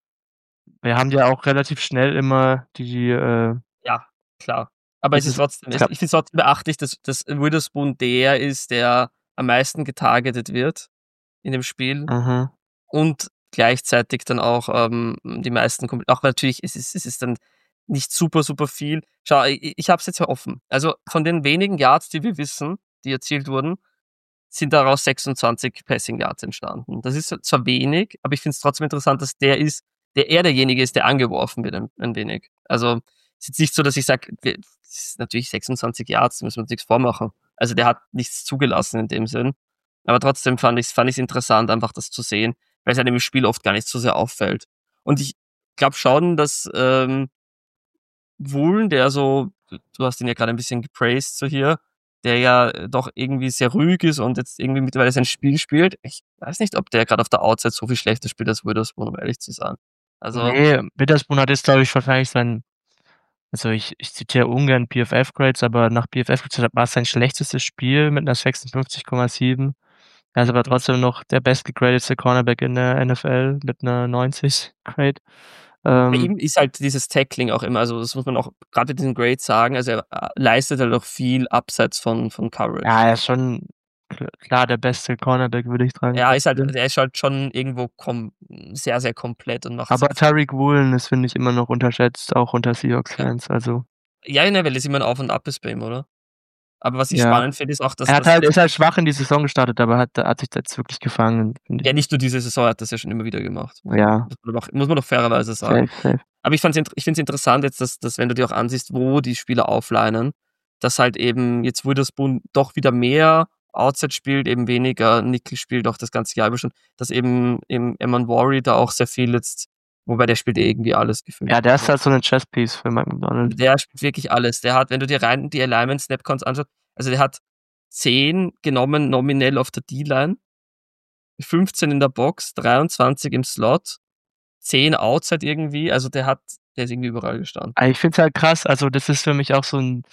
wir haben ja auch relativ schnell immer die, äh Ja, klar. Aber es es ist ist trotzdem es es gab ich finde es trotzdem beachtlich, dass dass Witherspoon der ist, der am meisten getargetet wird in dem Spiel Mhm. und gleichzeitig dann auch, ähm, die meisten kom auch natürlich, es ist es ist dann nicht super, super viel. Schau, i ich habe es jetzt ja offen. Also, von den wenigen Yards, die wir wissen, die erzielt wurden, sind daraus sechsundzwanzig Passing Yards entstanden. Das ist zwar wenig, aber ich finde es trotzdem interessant, dass der ist der er derjenige ist, der angeworfen wird ein ein wenig. Also, ist jetzt nicht so, dass ich sage, wir das ist natürlich sechsundzwanzig Yards, da müssen wir uns nix vormachen. Also, der hat nichts zugelassen in dem Sinn. Aber trotzdem fand ich's fand ich's interessant, einfach das zu sehen, weil's halt im Spiel oft gar nicht so sehr auffällt. Und ich glaube schon, dass, ähm Woolen, der so du hast ihn ja grade ein bisschen gepraised so hier, der ja doch irgendwie sehr ruhig ist und jetzt irgendwie mittlerweile sein Spiel spielt. Ich weiß nicht, ob der grad auf der Outside so viel schlechter spielt als Witherspoon, um ehrlich zu sein. Also Ne, Witherspoon hat jetzt, glaube ich, wahrscheinlich sein also ich ich zitiere ungern P F F Grades, aber nach P F F Grades war's sein schlechtestes Spiel mit 'ner sechsundfünfzig Komma sieben. Er ist aber Mhm. trotzdem noch der bestgegradete Cornerback in der N F L mit 'ner neunzig Grade. Bei Ähm ihm ist halt dieses Tackling auch immer, also das muss man auch grad mit diesen Grades sagen, also er, äh, leistet halt auch viel abseits von von Coverage. Ja, er ist schon kl klar der beste Cornerback, würde ich sagen. Er ist halt der ist halt schon irgendwo kom sehr, sehr komplett und macht Aber sehr viel. Tariq Woolen ist, finde ich, immer noch unterschätzt, auch unter Ja. Seahawks-Fans, also Ja, ne, weil es immer 'n Auf und Ab ist bei ihm, oder? Aber was ich Ja. spannend finde, ist auch, dass Er hat dass halt dass ist halt schwach in die Saison gestartet, aber hat hat sich da jetzt wirklich gefangen, finde ich. Ja, nicht nur diese Saison, er hat das ja schon immer wieder gemacht. Muss man Ja. muss man doch muss man doch fairerweise sagen. Safe, safe. Aber ich fand's int ich finde es interessant jetzt, dass dass wenn du dir auch ansiehst, wo die Spieler auflinen, dass halt eben jetzt Witherspoon doch wieder mehr Outside spielt, eben weniger Nickel spielt, auch das ganze Jahr über schon, dass eben eben Emanwori da auch sehr viel jetzt wobei der spielt eh irgendwie alles gefühlt. Ja, der ist halt so 'ne Chess-Piece für Mike Macdonald. Der spielt wirklich alles. Der hat, wenn du dir rein die Alignment Snap Counts anschaust, also der hat zehn genommen nominell auf der D-Line, fünfzehn in der Box, dreiundzwanzig im Slot, zehn Outside irgendwie, also der hat der ist irgendwie überall gestanden. Ah, ich finde es halt krass, also das ist für mich auch so 'n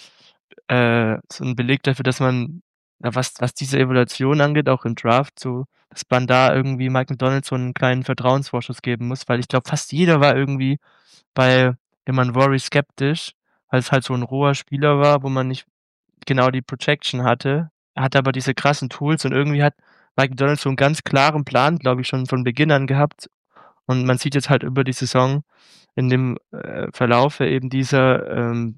äh, so 'n Beleg dafür, dass man, ja, was was diese Evaluation angeht, auch im Draft so, dass man da irgendwie Mike Macdonald so 'n kleinen Vertrauensvorschuss geben muss, weil ich glaube, fast jeder war irgendwie bei Emanwori skeptisch, weil's halt so 'n roher Spieler war, wo man nicht genau die Projection hatte. Er hatte aber diese krassen Tools und irgendwie hat Mike Macdonald so 'n ganz klaren Plan, glaube ich, schon von Beginn an gehabt. Und man sieht jetzt halt über die Saison in dem, äh, Verlaufe eben dieser, ähm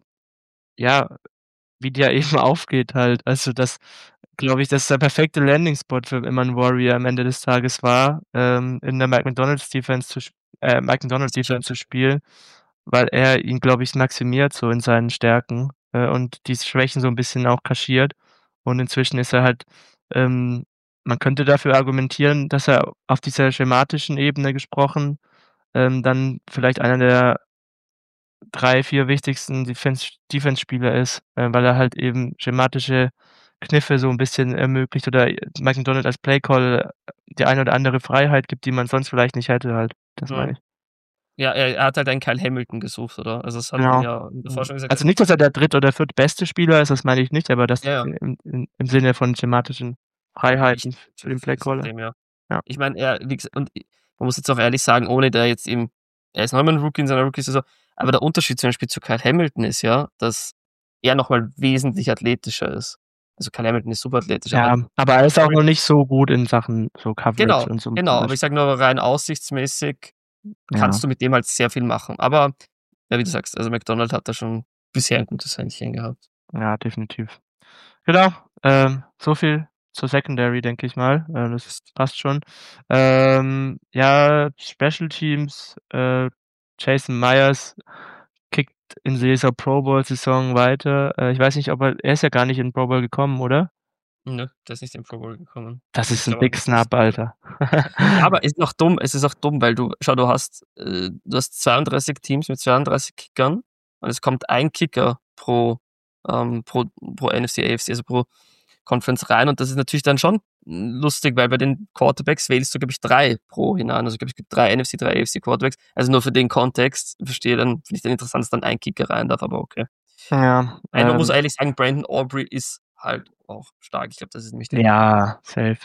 ja, wie der eben aufgeht halt. Also, das glaube ich, das der perfekte Landing Spot für Emanwori am Ende des Tages war, ähm, in der Mike Macdonald's Defense zu sp äh, Mike Macdonald Sicher. Defense zu spielen, weil er ihn, glaube ich, maximiert so in seinen Stärken, äh, und die Schwächen so 'n bisschen auch kaschiert. Und inzwischen ist er halt, ähm man könnte dafür argumentieren, dass er auf dieser schematischen Ebene gesprochen, ähm, dann vielleicht einer der drei, vier wichtigsten Defense Defense-Spieler ist, äh, weil er halt eben schematische Kniffe so 'n bisschen ermöglicht oder Mike Macdonald als Playcaller die eine oder andere Freiheit gibt, die man sonst vielleicht nicht hätte halt. Das meine Mhm. ich. Ja, er er hat halt einen Kyle Hamilton gesucht, oder? Also, das hat man Genau. ja in der Mhm. Forschung gesagt. Also nicht, dass er der dritt oder viertbeste Spieler ist, das meine ich nicht, aber das Ja, ja. im im im Sinne von schematischen Ja, Freiheiten wichtig für den fürs Playcaller. System, ja. Ja. Ich meine, er, wie gesagt, und man muss jetzt auch ehrlich sagen, ohne da jetzt eben, er ist noch immer ein Rookie in seiner Rookie-Saison, aber der Unterschied zum Beispiel zu Kyle Hamilton ist ja, dass er nochmal wesentlich athletischer ist. Also Kyle Hamilton ist super athletisch. Ja, aber, aber er ist auch noch nicht so gut in Sachen so Coverage genau, und so. genau, aber ich sage nur rein aussichtsmäßig kannst Ja. du mit dem halt sehr viel machen. Aber, ja, wie du sagst, also McDonald hat da schon bisher ein gutes Händchen gehabt. Ja, definitiv. Genau, ähm, so viel zur Secondary, denke ich mal. Äh, das passt schon. Ähm, ja, Special Teams, äh, Jason Myers kickt in dieser Pro Bowl-Saison weiter. Äh, ich weiß nicht, ob er er ist ja gar nicht in den Pro Bowl gekommen, oder? Nö, der ist nicht in den Pro Bowl gekommen. Das ist Ich ein glaube, Big das ist- Snap, Alter. Ja, aber es ist auch dumm, es ist auch dumm, weil du, schau, du hast, äh, du hast zweiunddreißig Teams mit zweiunddreißig Kickern und es kommt ein Kicker pro, ähm, pro, pro N F C, A F C, also pro Conference rein und das ist natürlich dann schon lustig, weil bei den Quarterbacks wählst du, glaube ich, drei pro hinein, also glaube ich, es gibt drei N F C, drei A F C Quarterbacks, also nur für den Kontext, verstehe dann, finde ich dann interessant, dass dann ein Kicker rein darf, aber okay. Ja, Nein, man ähm, muss ehrlich sagen, Brandon Aubrey ist halt auch stark, ich glaube, das ist nämlich der ja, safe.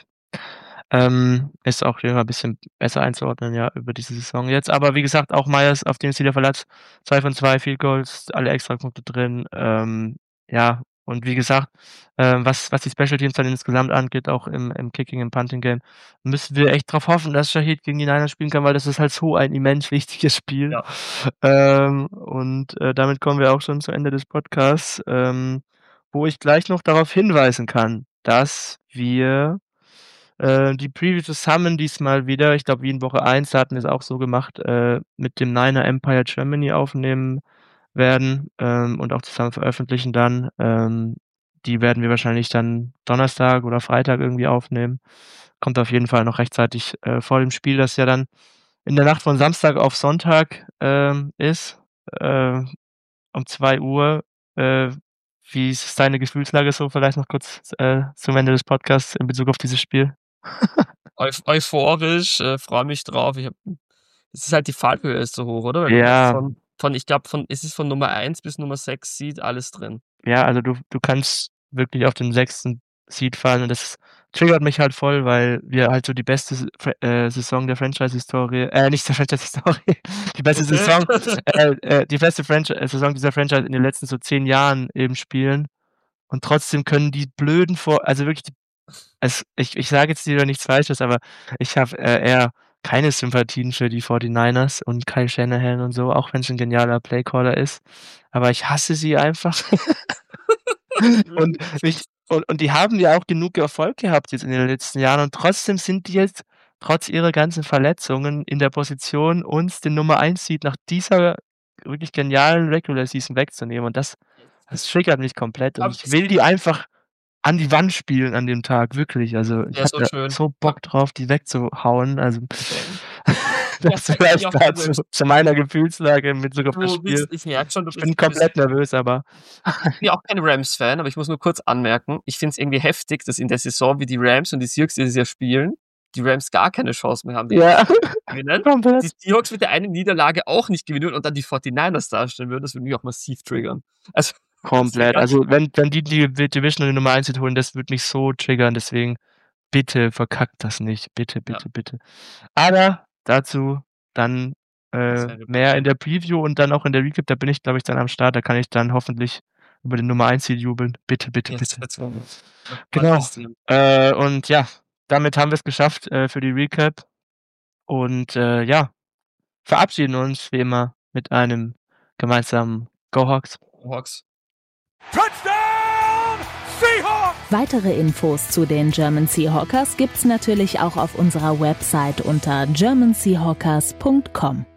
Ähm, ist auch hier ein bisschen besser einzuordnen, ja, über diese Saison jetzt. Aber wie gesagt, auch Myers, auf den Steeler verletzt, zwei von zwei Field Goals, alle Extrapunkte drin. Ähm, ja, und wie gesagt, ähm, was, was die Special Teams dann insgesamt angeht, auch im, im Kicking, im Punting Game, müssen wir echt darauf hoffen, dass Shaheed gegen die Niners spielen kann, weil das ist halt so ein immens wichtiges Spiel. Ja. Ähm, und äh, damit kommen wir auch schon zu Ende des Podcasts, ähm, wo ich gleich noch darauf hinweisen kann, dass wir äh, die Preview zusammen diesmal wieder, ich glaube wie in Woche eins, da hatten wir es auch so gemacht, äh, mit dem Niner Empire Germany aufnehmen werden ähm, und auch zusammen veröffentlichen dann. Ähm, die werden wir wahrscheinlich dann Donnerstag oder Freitag irgendwie aufnehmen. Kommt auf jeden Fall noch rechtzeitig äh, vor dem Spiel, das ja dann in der Nacht von Samstag auf Sonntag ähm, ist, äh, um zwei Uhr. Äh, wie ist deine Gefühlslage so vielleicht noch kurz äh, zum Ende des Podcasts in Bezug auf dieses Spiel? Eu- euphorisch, äh, freue mich drauf. Ich hab, es ist halt die Fallhöhe ist so hoch, oder? Weil Ja. Von, von ich glaube, von ist es von Nummer eins bis Nummer sechs sieht alles drin. Ja, also du du kannst wirklich auf den sechsten Seed fallen und das triggert mich halt voll, weil wir halt so die beste S Fra äh, Saison der Franchise-Historie äh, nicht der Franchise-Historie, die beste Okay. Saison äh, äh, die beste Franchi äh, Saison dieser Franchise in den letzten so zehn Jahren eben spielen und trotzdem können die blöden vor also wirklich die es ich ich sage jetzt wieder nichts Falsches, aber ich habe, äh, eher keine Sympathien für die Forty-Niners und Kyle Shanahan und so, auch wenn's 'n genialer Playcaller ist, aber ich hasse sie einfach. Und ich und und die haben ja auch genug Erfolg gehabt jetzt in den letzten Jahren und trotzdem sind die jetzt trotz ihrer ganzen Verletzungen in der Position, uns den Nummer eins Seed nach dieser wirklich genialen Regular Season wegzunehmen und das das triggert mich komplett und Aber ich es- will die einfach an die Wand spielen an dem Tag, wirklich. Also, ich Ja, so hatte schön. so Bock drauf, die wegzuhauen. Also, Ja, das ich vielleicht auch dazu nervös. zu meiner Gefühlslage in Bezug auf das Du bist, Spiel. ich merke schon, du Ich bist, bin du bist komplett nervös, aber ich bin ja auch kein Rams-Fan, aber ich muss nur kurz anmerken, ich finde es irgendwie heftig, dass in der Saison, wie die Rams und die Seahawks dieses Jahr spielen, die Rams gar keine Chance mehr haben, die ja, gewinnen. komplett. Die Seahawks mit der einen Niederlage auch nicht gewinnen und dann die Forty-Niners darstellen würden, das würde mich auch massiv triggern. Also, Komplett. ja. Also, wenn wenn die die Division die Nummer eins Seed holen, das würde mich so triggern, deswegen bitte verkackt das nicht. Bitte, Ja. bitte, bitte. Aber dazu dann, Das äh, wäre mehr in der Preview und dann auch in der Recap, da bin ich, glaube ich, dann am Start, da kann ich dann hoffentlich über den Nummer eins Seed jubeln. Bitte, bitte, Jetzt bitte. wird's warm. Genau. Was ist denn? Äh, und ja, damit haben wir's geschafft, äh, für die Recap und, äh, ja, verabschieden uns wie immer mit einem gemeinsamen Go Hawks. Hawks. Touchdown, Seahawks! Weitere Infos zu den German Seahawkers gibt's natürlich auch auf unserer Website unter german seahawkers punkt com.